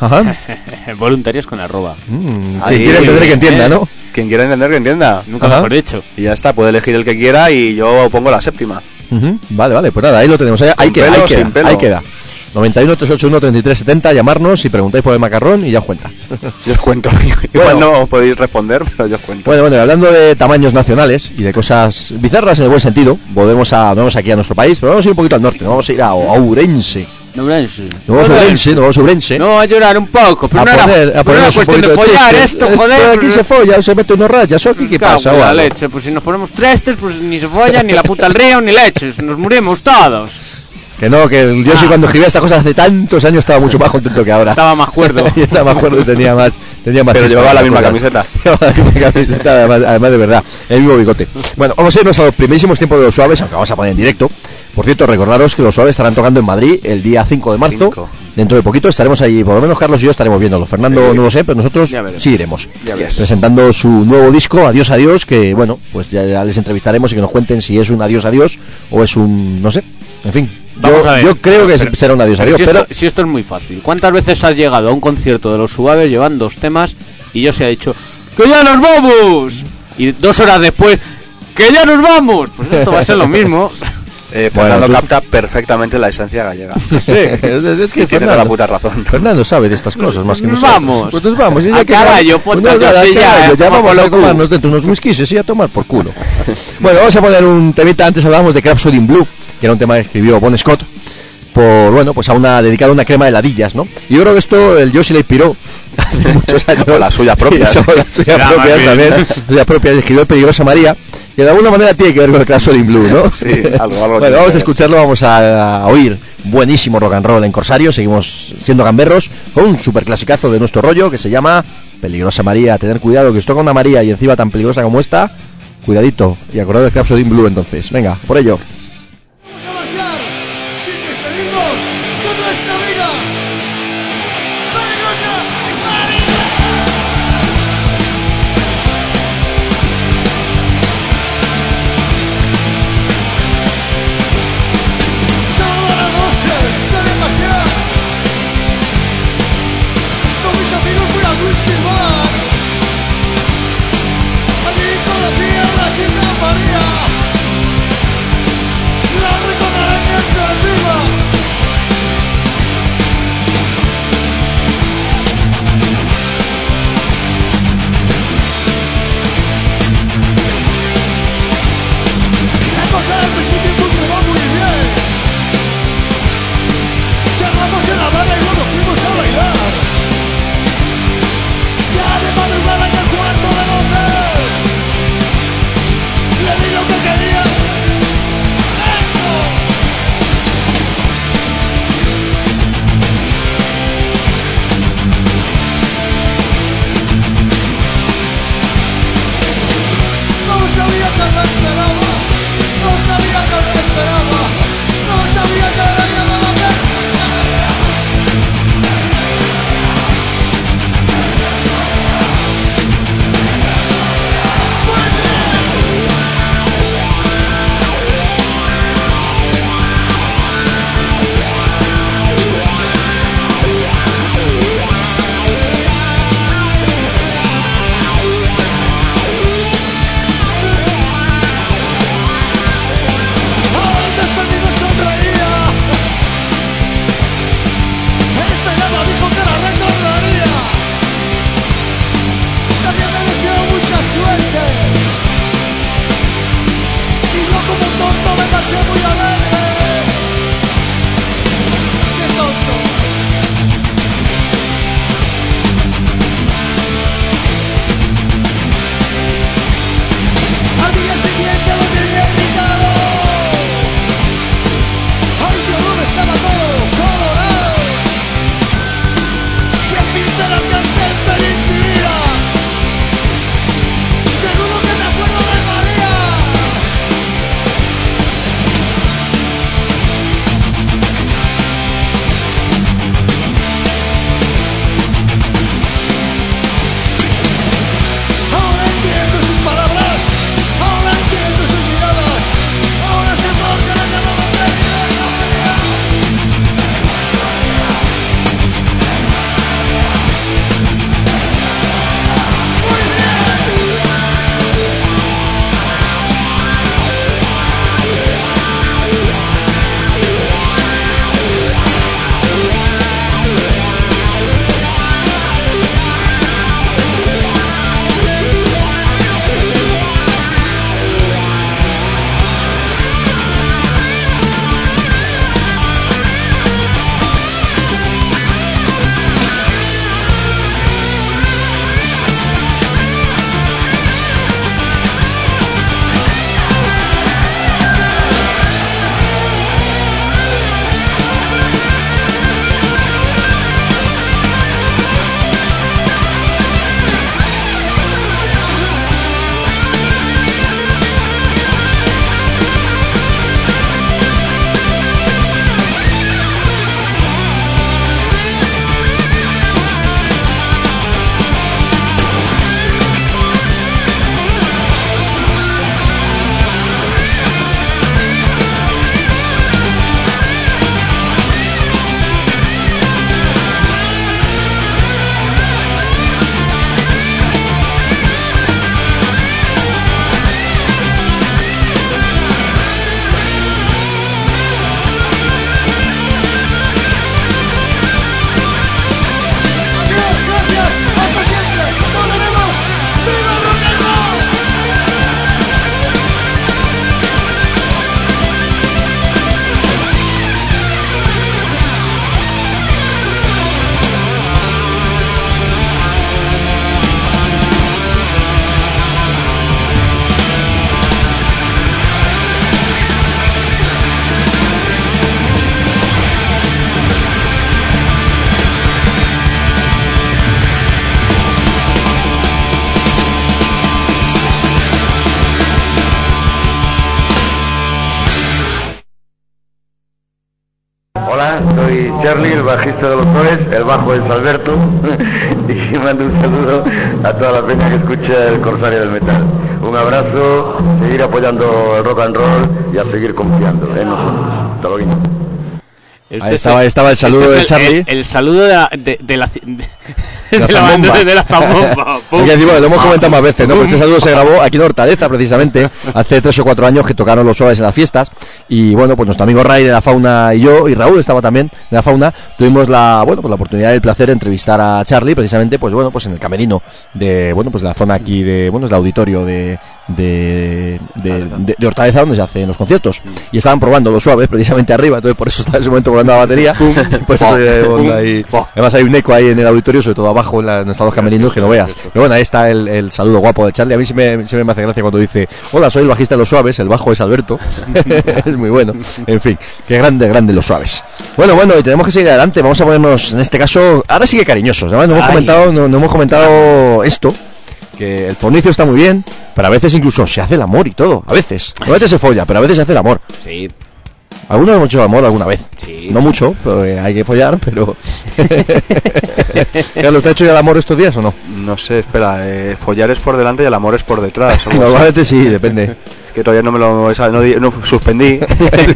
Voluntarios con @. Quien quiera entender que entienda, ¿no? Quien quiera entender que entienda. Nunca mejor dicho. Y ya está, puede elegir el que quiera y yo pongo la séptima. Vale, pues nada, ahí lo tenemos. Ahí queda. 91 381 3370, llamarnos y preguntáis por el macarrón y ya os cuenta. Yo os cuento. Igual no podéis responder, pero yo os cuento. Bueno, y hablando de tamaños nacionales y de cosas bizarras en el buen sentido, volvemos aquí a nuestro país, pero vamos a ir un poquito al norte, vamos a ir a Ourense. Nos vamos a Ourense. No, a llorar un poco, pero no era cuestión de follar esto, joder. Aquí se folla, se mete unos rayas, ¿o qué pasa? La leche, pues si nos ponemos trestes, pues ni se follan, ni la puta al río, ni leches, nos morimos todos. Que no, que yo sí cuando escribía estas cosas hace tantos años estaba mucho más contento que ahora. Estaba más cuerdo. Y tenía más pero llevaba la misma camiseta. Llevaba la misma camiseta, además de verdad, el mismo bigote. Bueno, vamos a irnos a los primerísimos tiempos de los Suaves, aunque vamos a poner en directo. Por cierto, recordaros que los Suaves estarán tocando en Madrid el día 5 de marzo. Dentro de poquito estaremos ahí, por lo menos Carlos y yo estaremos viéndolo. Fernando no lo sé, pero nosotros sí iremos. Presentando su nuevo disco, Adiós, Adiós, que bueno, pues ya les entrevistaremos y que nos cuenten si es un adiós, adiós o es un, no sé, en fin. Yo creo que será un adiós, adiós. Si esto es muy fácil. ¿Cuántas veces has llegado a un concierto de los Suaves, llevan 2 temas y yo se ha dicho ¡que ya nos vamos! Y 2 horas después ¡que ya nos vamos! Pues esto va a ser lo mismo. Fernando capta perfectamente la esencia gallega. Sí, es que tiene la puta razón. Fernando sabe de estas cosas más que nosotros. Vamos. Pues nos vamos. A caballo, ya vamos a tomarnos dentro unos whiskies y a tomar por culo. Bueno, vamos a poner un temita. Antes hablábamos de Rhapsody in Blue, que era un tema que escribió Bon Scott pues dedicado a una crema de heladillas, ¿no? Y yo creo que esto el Yoshi le inspiró hace muchos años. O la suya propia. La suya propia también. La suya propia, escribió Peligrosa María. que de alguna manera tiene que ver con el Rhapsody in Blue, ¿no? Sí, algo. Bueno, vamos a escucharlo, vamos a oír buenísimo rock and roll en Corsario. Seguimos siendo gamberros con un super clasicazo de nuestro rollo que se llama Peligrosa María. Tener cuidado, que os toca una María y encima tan peligrosa como esta. Cuidadito, y acordad del Rhapsody in Blue entonces. Venga, por ello. Vamos a marchar sin despedirnos con nuestra amiga Peligrosa María. Sábado a la noche sale a pasear con mis amigos por la Whisky Bar. Allí conocí a la chica María. Charlie, el bajista de los Toes, el bajo es Alberto, y mando un saludo a toda la peña que escucha el Corsario del Metal. Un abrazo, seguir apoyando el rock and roll y a seguir confiando en nosotros. Hasta luego. Ahí estaba el saludo de Charlie. El saludo de la zambomba. Aquí encima lo hemos comentado más veces, ¿no? Pues este saludo se grabó aquí en Hortaleza, precisamente, hace 3 o 4 años que tocaron Los Suaves en las fiestas. Y bueno, pues nuestro amigo Ray de La Fauna y yo, y Raúl estaba también de La Fauna, tuvimos la oportunidad y el placer de entrevistar a Charlie, precisamente, pues bueno, pues en el camerino de, bueno, pues de la zona aquí de, bueno, es el auditorio de Hortaleza, donde se hacen los conciertos. Y estaban probando Los Suaves precisamente arriba, entonces por eso está en ese momento volando la batería. Pues además hay un eco ahí en el auditorio, sobre todo abajo en estados camerinos, que no veas. Pero bueno, ahí está el saludo guapo de Charlie. A mí siempre me hace gracia cuando dice: hola, soy el bajista de Los Suaves, el bajo es Alberto. Es muy bueno. En fin, qué grande Los Suaves. Bueno, y tenemos que seguir adelante. Vamos a ponernos, en este caso, ahora sí que cariñosos. Además, no hemos comentado esto, que el fornicio está muy bien, pero a veces incluso se hace el amor y todo. A veces se folla, pero a veces se hace el amor. Sí. Algunos hemos hecho amor alguna vez. Sí. No mucho, pero hay que follar, pero... ¿Carlos, te ha hecho ya el amor estos días o no? No sé, espera, follar es por delante y el amor es por detrás. Normalmente sí, depende. Es que todavía no me lo... No suspendí el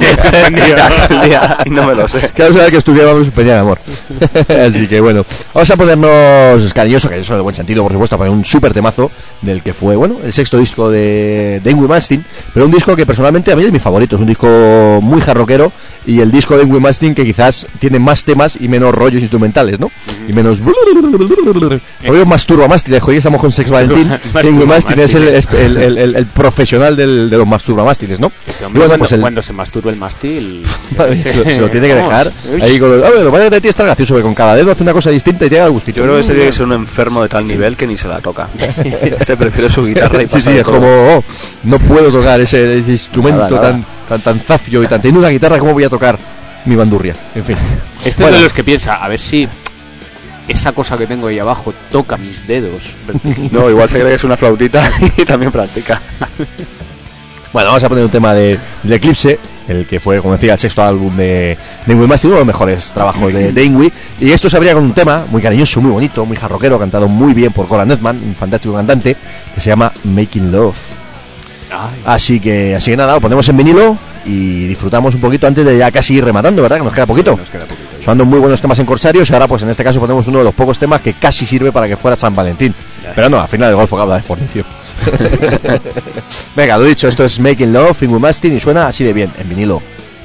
día y no me lo sé. Claro, sabía que estudiábamos y suspendía el amor. Así que bueno, vamos a ponernos cariñoso, que eso en el buen sentido, por supuesto, para un súper temazo del que fue, bueno, el 6º disco de Yngwie Malmsteen, pero un disco que personalmente a mí es mi favorito, es un disco muy jarroquero, y el disco de Yngwie Malmsteen que quizás tiene más temas y menos rollos instrumentales, ¿no? Y menos... Rollos masturbamástiles, hoy estamos con Sex Valentín. Yngwie Malmsteen es el profesional de los masturbamástiles, ¿no? Bueno, pues cuando se masturba el mástil se lo tiene que dejar ahí con lo que de ti está gracioso, que con cada dedo hace una cosa distinta y te da el gustito. Yo creo que ese tiene que ser un enfermo de tal nivel que ni se la toca. Este prefiere su guitarra y sí, es como no puedo tocar ese instrumento tan zafio y tan teniendo una guitarra, ¿cómo voy a tocar mi bandurria? En fin, este es de los que piensa, a ver si esa cosa que tengo ahí abajo toca mis dedos. No, igual se cree que es una flautita y también practica. Bueno, vamos a poner un tema de Eclipse, el que fue, como decía, el 6º álbum de Yngwie Malmsteen, uno de los mejores trabajos de Yngwie. Y esto se abría con un tema muy cariñoso, muy bonito, muy jarroquero, cantado muy bien por Goran Edman, un fantástico cantante, que se llama Making Love. Así que nada, lo ponemos en vinilo y disfrutamos un poquito antes de ya casi ir rematando, ¿verdad? Que nos queda poquito. Sonando muy buenos temas en Corsarios, y ahora pues en este caso ponemos uno de los pocos temas que casi sirve para que fuera San Valentín. Pero no, al final el golfo habla de fornicio. Venga, lo dicho, esto es Making Love, Yngwie Malmsteen, y suena así de bien, en vinilo.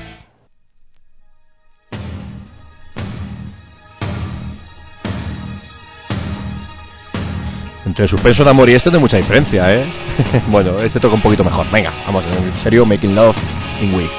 Entre el suspenso de amor y este no hay mucha diferencia, ¿eh? Bueno, este toca un poquito mejor. Venga, vamos, en serio, Making Love, Yngwie.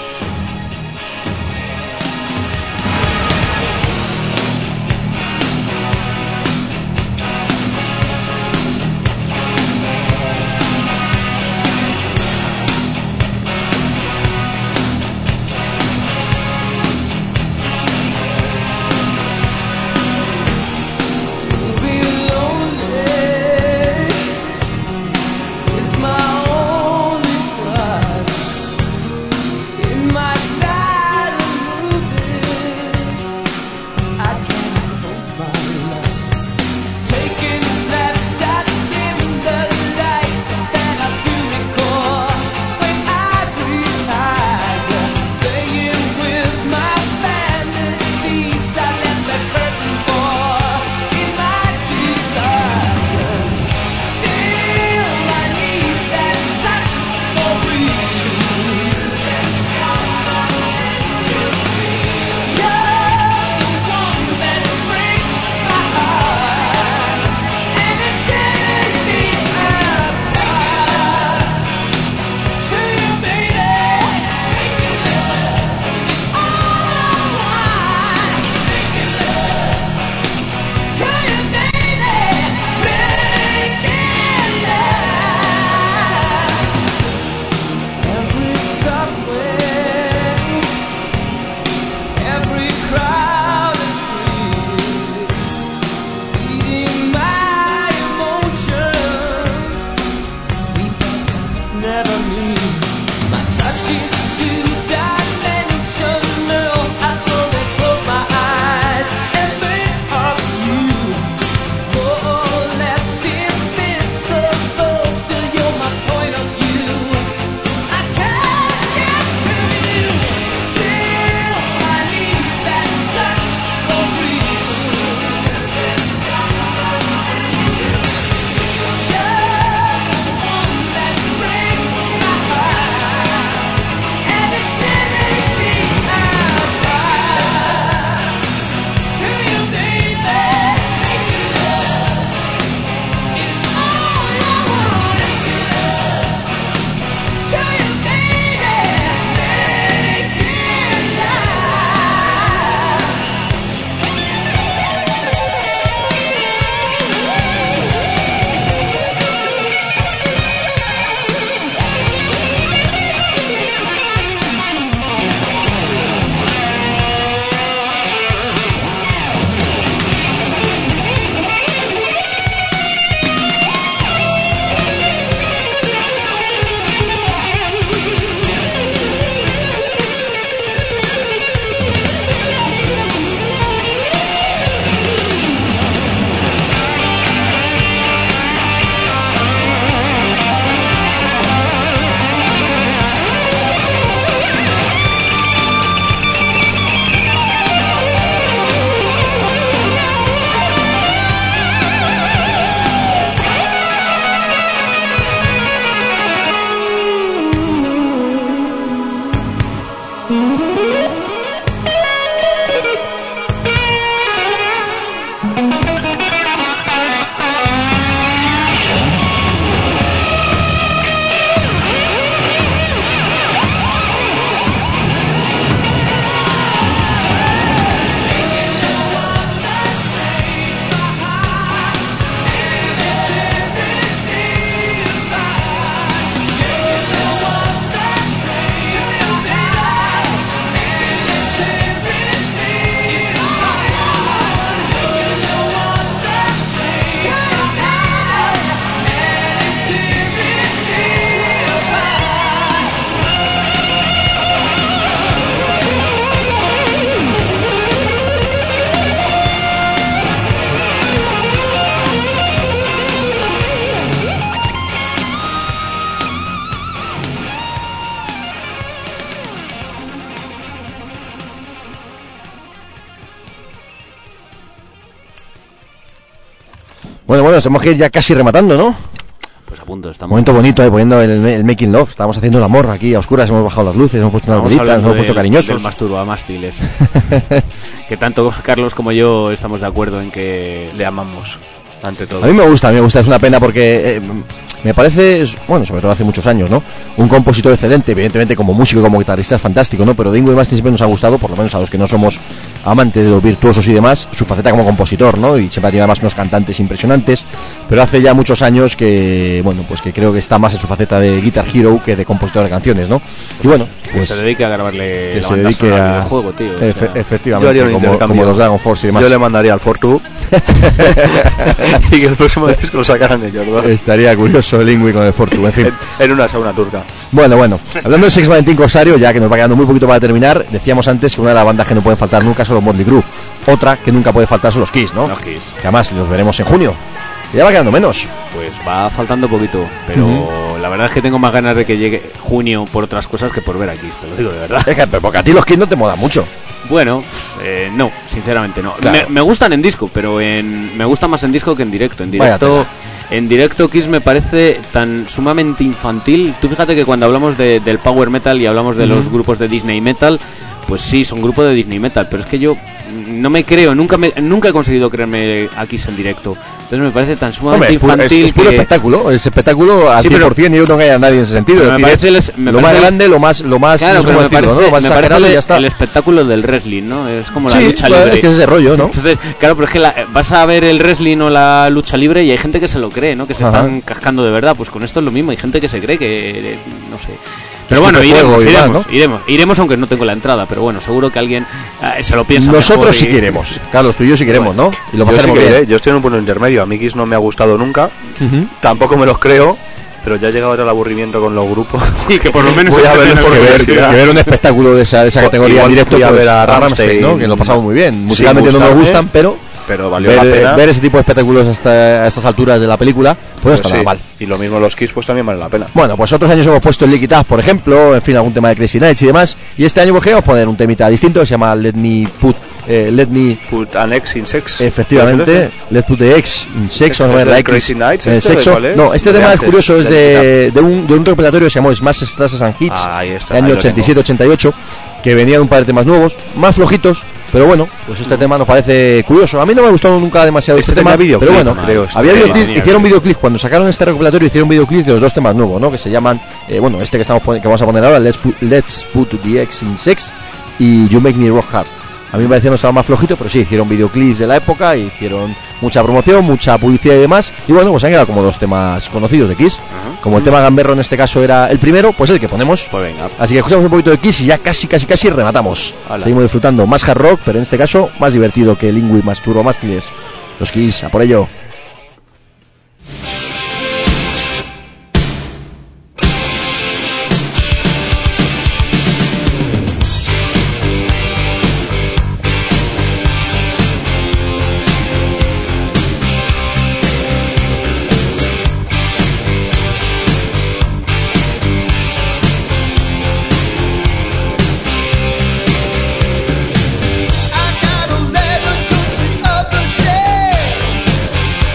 touch is too dimensional. I slowly close my eyes. Bueno, tenemos que ir ya casi rematando, ¿no? Pues a punto estamos. Momento bonito, poniendo el making love. Estábamos haciendo el amor aquí a oscuras, hemos bajado las luces, hemos puesto unas velitas, nos hemos puesto cariñosos. Del masturbamástiles. Que tanto Carlos como yo estamos de acuerdo en que le amamos ante todo. A mí me gusta, es una pena porque me parece, bueno, sobre todo hace muchos años, ¿no? Un compositor excelente, evidentemente como músico y como guitarrista es fantástico, ¿no? Pero Yngwie Malmsteen siempre nos ha gustado, por lo menos a los que no somos amantes de los virtuosos y demás, su faceta como compositor, ¿no? Y siempre ha tenido además unos cantantes impresionantes, pero hace ya muchos años que, bueno, pues que creo que está más en su faceta de Guitar Hero que de compositor de canciones, ¿no? Y bueno, pues que se dedique a grabarle que la se banda dedique sonora a del juego, tío. Efectivamente, como los Dragon Force y demás. Yo le mandaría al Fortu y que el próximo disco lo sacaran ellos dos. Estaría curioso el Yngwie con el Fortu, en fin. En una sauna turca. Bueno, hablando del Sex Valentín Corsario, ya que nos va quedando muy poquito para terminar, decíamos antes que una de las bandas que no pueden faltar nunca son los Motley Crue. Otra que nunca puede faltar son los Kiss, ¿no? Los Kiss. Que además los veremos en junio. Y ya va quedando menos. Pues va faltando poquito, pero la verdad es que tengo más ganas de que llegue junio por otras cosas que por ver a Kiss, te lo digo de verdad. Es que porque a ti los Kiss no te molan mucho. Bueno, no, sinceramente no. Claro. Me gustan en disco, pero me gusta más en disco que en directo. En directo Kiss me parece tan sumamente infantil. Tú fíjate que cuando hablamos del power metal y hablamos de los grupos de Disney metal, pues sí, son grupos de Disney metal, pero es que yo no me creo, nunca he conseguido creerme a Kiss en directo. Entonces me parece tan sumamente infantil. Es puro espectáculo, es espectáculo al 100%, y yo no engaño a nadie en ese sentido. Me parece lo más grande, lo más claro, pero me parece, ¿no? Lo más exagerado y ya está. El espectáculo del wrestling, ¿no? Es como la lucha libre. libre. Es que es ese rollo, ¿no? Entonces, claro, pero es que vas a ver el wrestling o la lucha libre y hay gente que se lo cree, ¿no? Que se están cascando de verdad. Pues con esto es lo mismo, hay gente que se cree que, no sé. Pero bueno, iremos aunque no tengo la entrada, pero bueno, seguro que alguien se lo piensa. Nosotros sí queremos, Carlos, tú y yo sí queremos, ¿no? Y lo pasaremos bien. Yo estoy en un punto intermedio, a mí Kiss no me ha gustado nunca, tampoco me los creo, pero ya ha llegado ahora el aburrimiento con los grupos. Y que por lo menos voy a verlos porque ver un espectáculo de esa categoría en directo, voy a ver a Rammstein, ¿no? Que lo pasamos muy bien. Musicalmente no nos gustan, pero valió la pena. Ver ese tipo de espectáculos a estas alturas de la película, pues no está nada mal. Y lo mismo los Kiss, pues también vale la pena. Bueno, pues otros años hemos puesto el Lick It Up, por ejemplo, en fin, algún tema de Crazy Nights y demás. Y este año pues queremos poner un temita distinto que se llama Let Me Put an X in Sex. Efectivamente, Let's Put the X in Sex, vamos a ver la X Crazy Nights, en el sexo. No, este tema es curioso, es de un recopilatorio que se llamó Smash Stresses and Hits, año 87-88, que venían un par de temas nuevos, más flojitos, pero bueno, pues este tema nos parece curioso. A mí no me ha gustado nunca demasiado este tema, pero bueno, había videoclips, hicieron videoclips cuando sacaron este recopilatorio, hicieron videoclips de los dos temas nuevos, ¿no? Que se llaman, bueno, este que vamos a poner ahora, Let's Put the X in Sex y You Make Me Rock Hard. A mí me parecía no estaba más flojito, pero sí, hicieron videoclips de la época, hicieron mucha promoción, mucha publicidad y demás. Y bueno, pues han quedado como dos temas conocidos de Kiss. Como el tema gamberro en este caso era el primero, pues el que ponemos. Pues venga. Así que escuchamos un poquito de Kiss y ya casi rematamos. Seguimos disfrutando más hard rock, pero en este caso más divertido que el Yngwie Masturbamástiles. Los Kiss, a por ello. I got a letter just the other day.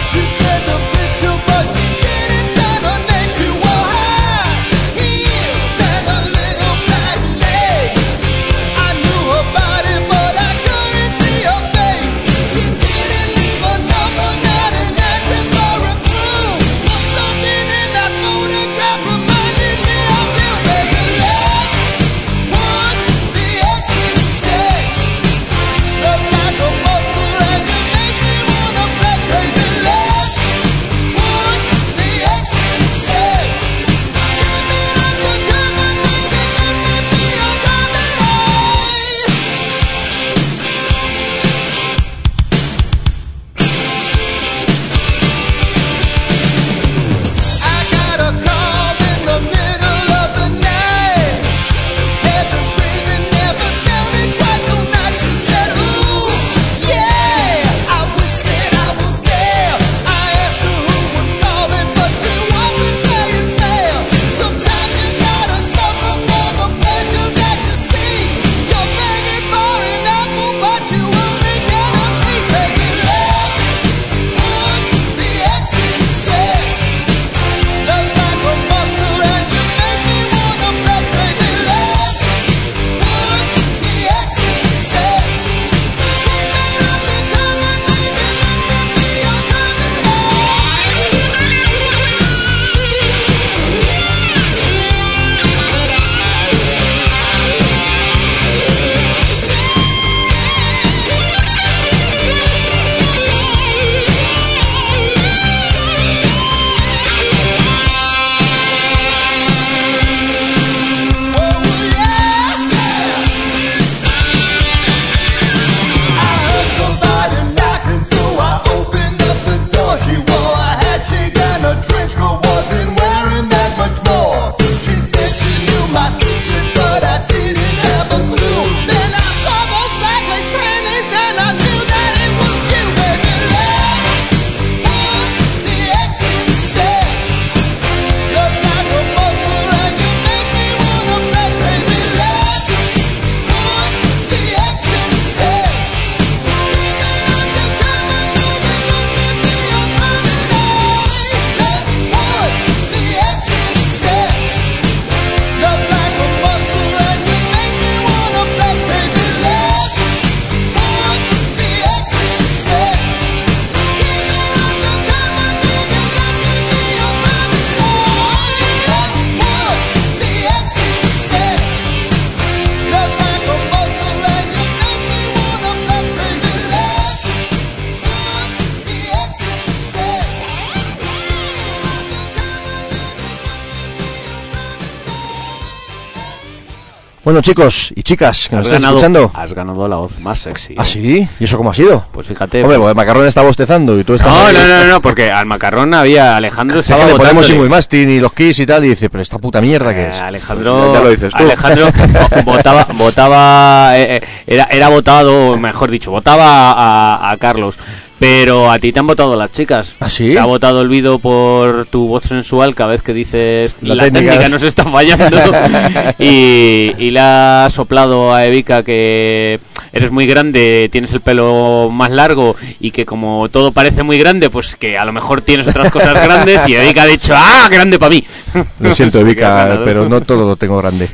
Bueno, chicos y chicas, que nos estáis escuchando. Has ganado la voz más sexy. ¿Ah, sí? ¿Y eso cómo ha sido? Pues fíjate. Hombre, pues el Macarrón está bostezando y tú estás... No, porque al Macarrón había Alejandro... Es que le ponemos Ingui Mastin y los Kiss y tal, y dice, pero esta puta mierda que es. Alejandro... Ya lo dices tú. Alejandro votaba... era votado, mejor dicho, votaba a Carlos. Pero a ti te han votado las chicas. ¿Ah, sí? Te ha votado el Vido por tu voz sensual cada vez que dices la técnica nos está fallando. y le ha soplado a Evika que eres muy grande, tienes el pelo más largo y que como todo parece muy grande, pues que a lo mejor tienes otras cosas grandes. Y Evika ha dicho, ¡ah, grande para mí! Lo siento, Evika, pero no todo lo tengo grande.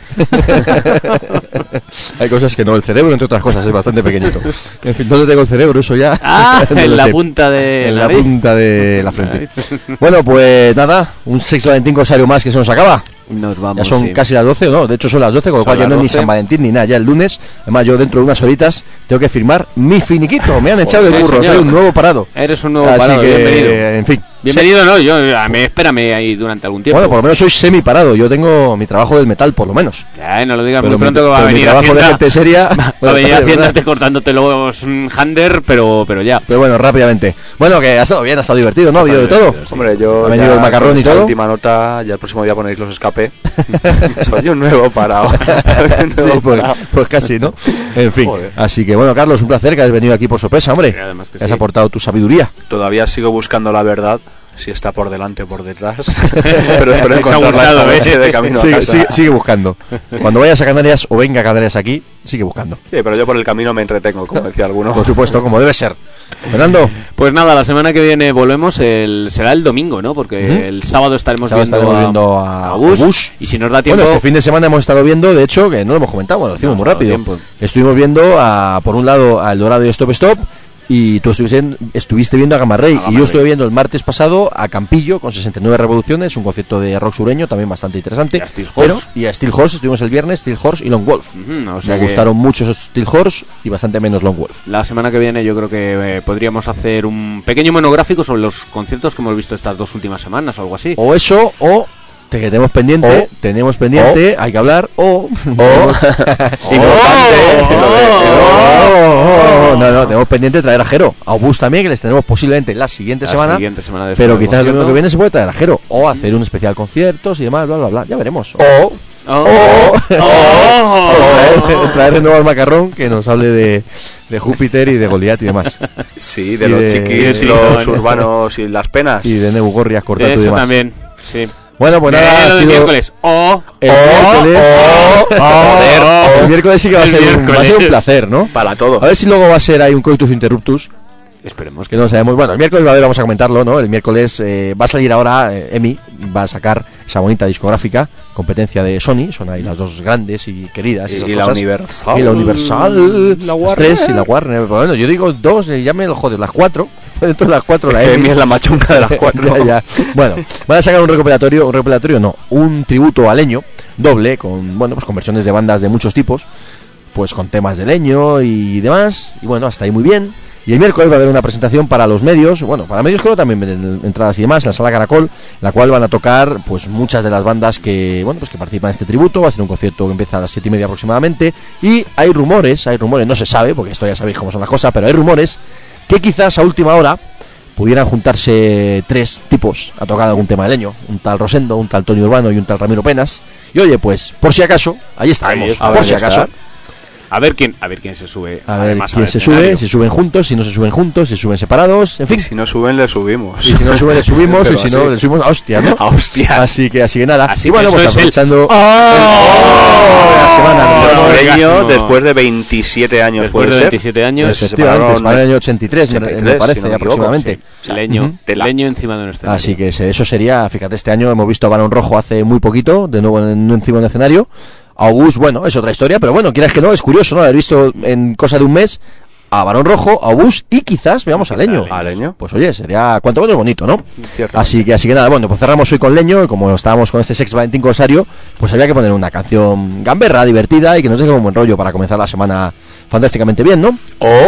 Hay cosas que no, el cerebro, entre otras cosas, es bastante pequeñito. En fin, ¿dónde tengo el cerebro? Eso ya... en la punta de en la la punta de la frente. Bueno, pues nada, un Sex Valentín Cosario más que se nos acaba. Nos vamos. Ya son casi las 12, ¿no? De hecho son las 12, con lo cual ya no es ni San Valentín ni nada, ya el lunes. Además yo dentro de unas horitas tengo que firmar mi finiquito. Me han echado de burro, soy un nuevo parado. Eres un nuevo Así parado, que, bienvenido. En fin. Bienvenido, no, espérame ahí durante algún tiempo. Bueno, por lo menos soy semi parado. Yo tengo mi trabajo del metal, por lo menos. Ya, no lo digas Pero muy pronto, que va a venir mi trabajo de gente seria. Va a venir haciéndote cortándote los hander, pero ya. Pero bueno, rápidamente. Bueno, que ha estado bien, ha estado divertido, ¿no? Ha habido de todo. Hombre, yo ha venido el Macarrón y todo. Última nota, ya el próximo día ponéis los escape. Soy un nuevo parado. Sí, pues casi, ¿no? En fin. Joder. Así que bueno, Carlos, un placer que has venido aquí por sorpresa, hombre. Además que has sí. aportado tu sabiduría. Todavía sigo buscando la verdad, si está por delante o por detrás. Pero espero encontrarla buscado, esta noche de camino a casa. Sigue buscando. Cuando vayas a Canarias o venga a Canarias aquí, sigue buscando. Sí, pero yo por el camino me entretengo, como decía alguno. Por supuesto, como debe ser. Fernando. Pues nada, la semana que viene volvemos, será el domingo, ¿no? Porque el sábado estaremos viendo a Bush. Y si nos da tiempo... Bueno, este fin de semana hemos estado viendo, de hecho, que no lo hemos comentado, bueno, lo decimos muy rápido. Estuvimos viendo, por un lado, a El Dorado y Stop Stop. Y tú estuviste viendo a Gamma Ray. Y yo estuve viendo el martes pasado a Campillo con 69 revoluciones, un concierto de rock sureño también bastante interesante. Y a Steel Horse estuvimos el viernes, Steel Horse y Lone Wolf. O sea me gustaron mucho esos Steel Horse y bastante menos Lone Wolf. La semana que viene yo creo que podríamos hacer un pequeño monográfico sobre los conciertos que hemos visto estas 2 últimas semanas o algo así. O eso, o... que tenemos pendiente, hay que hablar, no, tenemos pendiente traer a Jero, a Obús también, que les tenemos posiblemente la siguiente semana pero quizás el domingo que viene se puede traer a Jero, o hacer un especial conciertos y demás, bla, bla, bla, ya veremos. Traer de nuevo al Macarrón, que nos hable de Júpiter y de Goliat y demás. Sí, de los chiquis, los urbanos y las penas. Y de Nebugorrias, Cortato y eso demás. también, sí. Bueno, pues nada, ha sido... miércoles. El miércoles sí que va a ser un placer, ¿no? Para todo. A ver si luego va a ser ahí un coitus interruptus. Esperemos que no sabemos. Bueno, el miércoles vamos a comentarlo, ¿no? El miércoles va a salir ahora, EMI va a sacar esa bonita discográfica, competencia de Sony, son ahí las dos grandes y queridas. Y la Universal. Y la Universal, la las 3 y la Warner. Bueno, yo digo 2, ya me lo joder, las 4. Dentro de las 4 la EMI es la machunga de las 4. ya. Bueno, van a sacar un recopilatorio no, un tributo a Leño, doble, con pues con versiones de bandas de muchos tipos, pues con temas de Leño y demás, y bueno, hasta ahí muy bien. Y el miércoles va a haber una presentación para los medios, para medios creo también venden entradas y demás, en la Sala Caracol, la cual van a tocar pues muchas de las bandas que que participan en este tributo. Va a ser un concierto que empieza a las 7:30 aproximadamente, y hay rumores, no se sabe, porque esto ya sabéis cómo son las cosas, pero hay rumores que quizás a última hora pudieran juntarse 3 tipos a tocar algún tema de Leño, un tal Rosendo, un tal Tony Urbano y un tal Ramiro Penas. Y oye, pues por si acaso, ahí estaremos, por si acaso. A ver quién se sube. A ver quién se sube, si suben juntos, si no se suben juntos, si suben separados, en fin. Y si no suben, le subimos. Y si no suben, le subimos, y si no, le subimos a hostia, ¿no? A hostia. Así que nada. Así y bueno, pues aprovechando la semana después de 27 años, después de 27 años, efectivamente, para el año 83, me parece, si aproximadamente. Sí. Leño encima de un escenario. Así que eso sería, fíjate, este año hemos visto a Barón Rojo hace muy poquito, de nuevo encima de un escenario. August, es otra historia, pero quieras que no, es curioso, ¿no? Haber visto en cosa de un mes a Barón Rojo, a August y quizás veamos a Leño. ¿A Leño? Pues oye, sería cuanto menos bonito, ¿no? Así que nada, pues cerramos hoy con Leño, y como estábamos con este Sex Valentín Cosario, pues había que poner una canción gamberra, divertida y que nos deje un buen rollo para comenzar la semana fantásticamente bien, ¿no?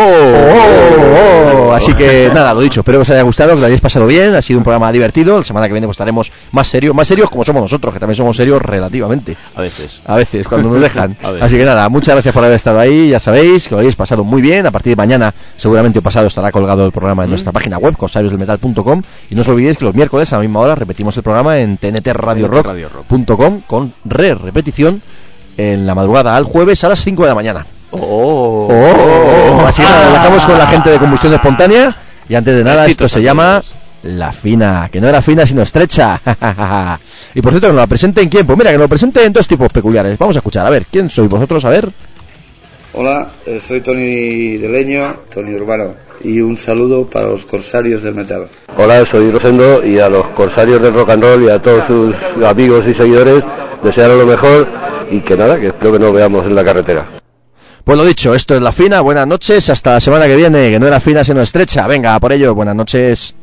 ¡Oh! Así que nada, lo dicho, espero que os haya gustado, que lo hayáis pasado bien, ha sido un programa divertido. La semana que viene pues estaremos más serios como somos nosotros, que también somos serios relativamente. A veces, cuando nos dejan. Así que nada, muchas gracias por haber estado ahí, ya sabéis que lo habéis pasado muy bien. A partir de mañana, seguramente o pasado, estará colgado el programa en nuestra página web, corsariosdelmetal.com, y no os olvidéis que los miércoles a la misma hora repetimos el programa en tntradiorock.com con repetición en la madrugada al jueves a las 5 de la mañana. Así que nada, lo dejamos con la gente de Combustión Espontánea. Y antes de nada, esto se llama La Fina, que no era fina sino estrecha. Y por cierto, que nos la presenten quién. Pues mira, que nos lo presenten dos tipos peculiares. Vamos a escuchar, a ver, ¿quién sois vosotros? A ver. Hola, soy Tony de Leño, Tony Urbano, y un saludo para los corsarios del metal. Hola, soy Rosendo, y a los corsarios del rock and roll y a todos sus amigos y seguidores desearos lo mejor, y que nada, que espero que nos veamos en la carretera. Pues lo dicho, esto es La Fina, buenas noches, hasta la semana que viene, que no era fina sino estrecha. Venga, por ello, buenas noches.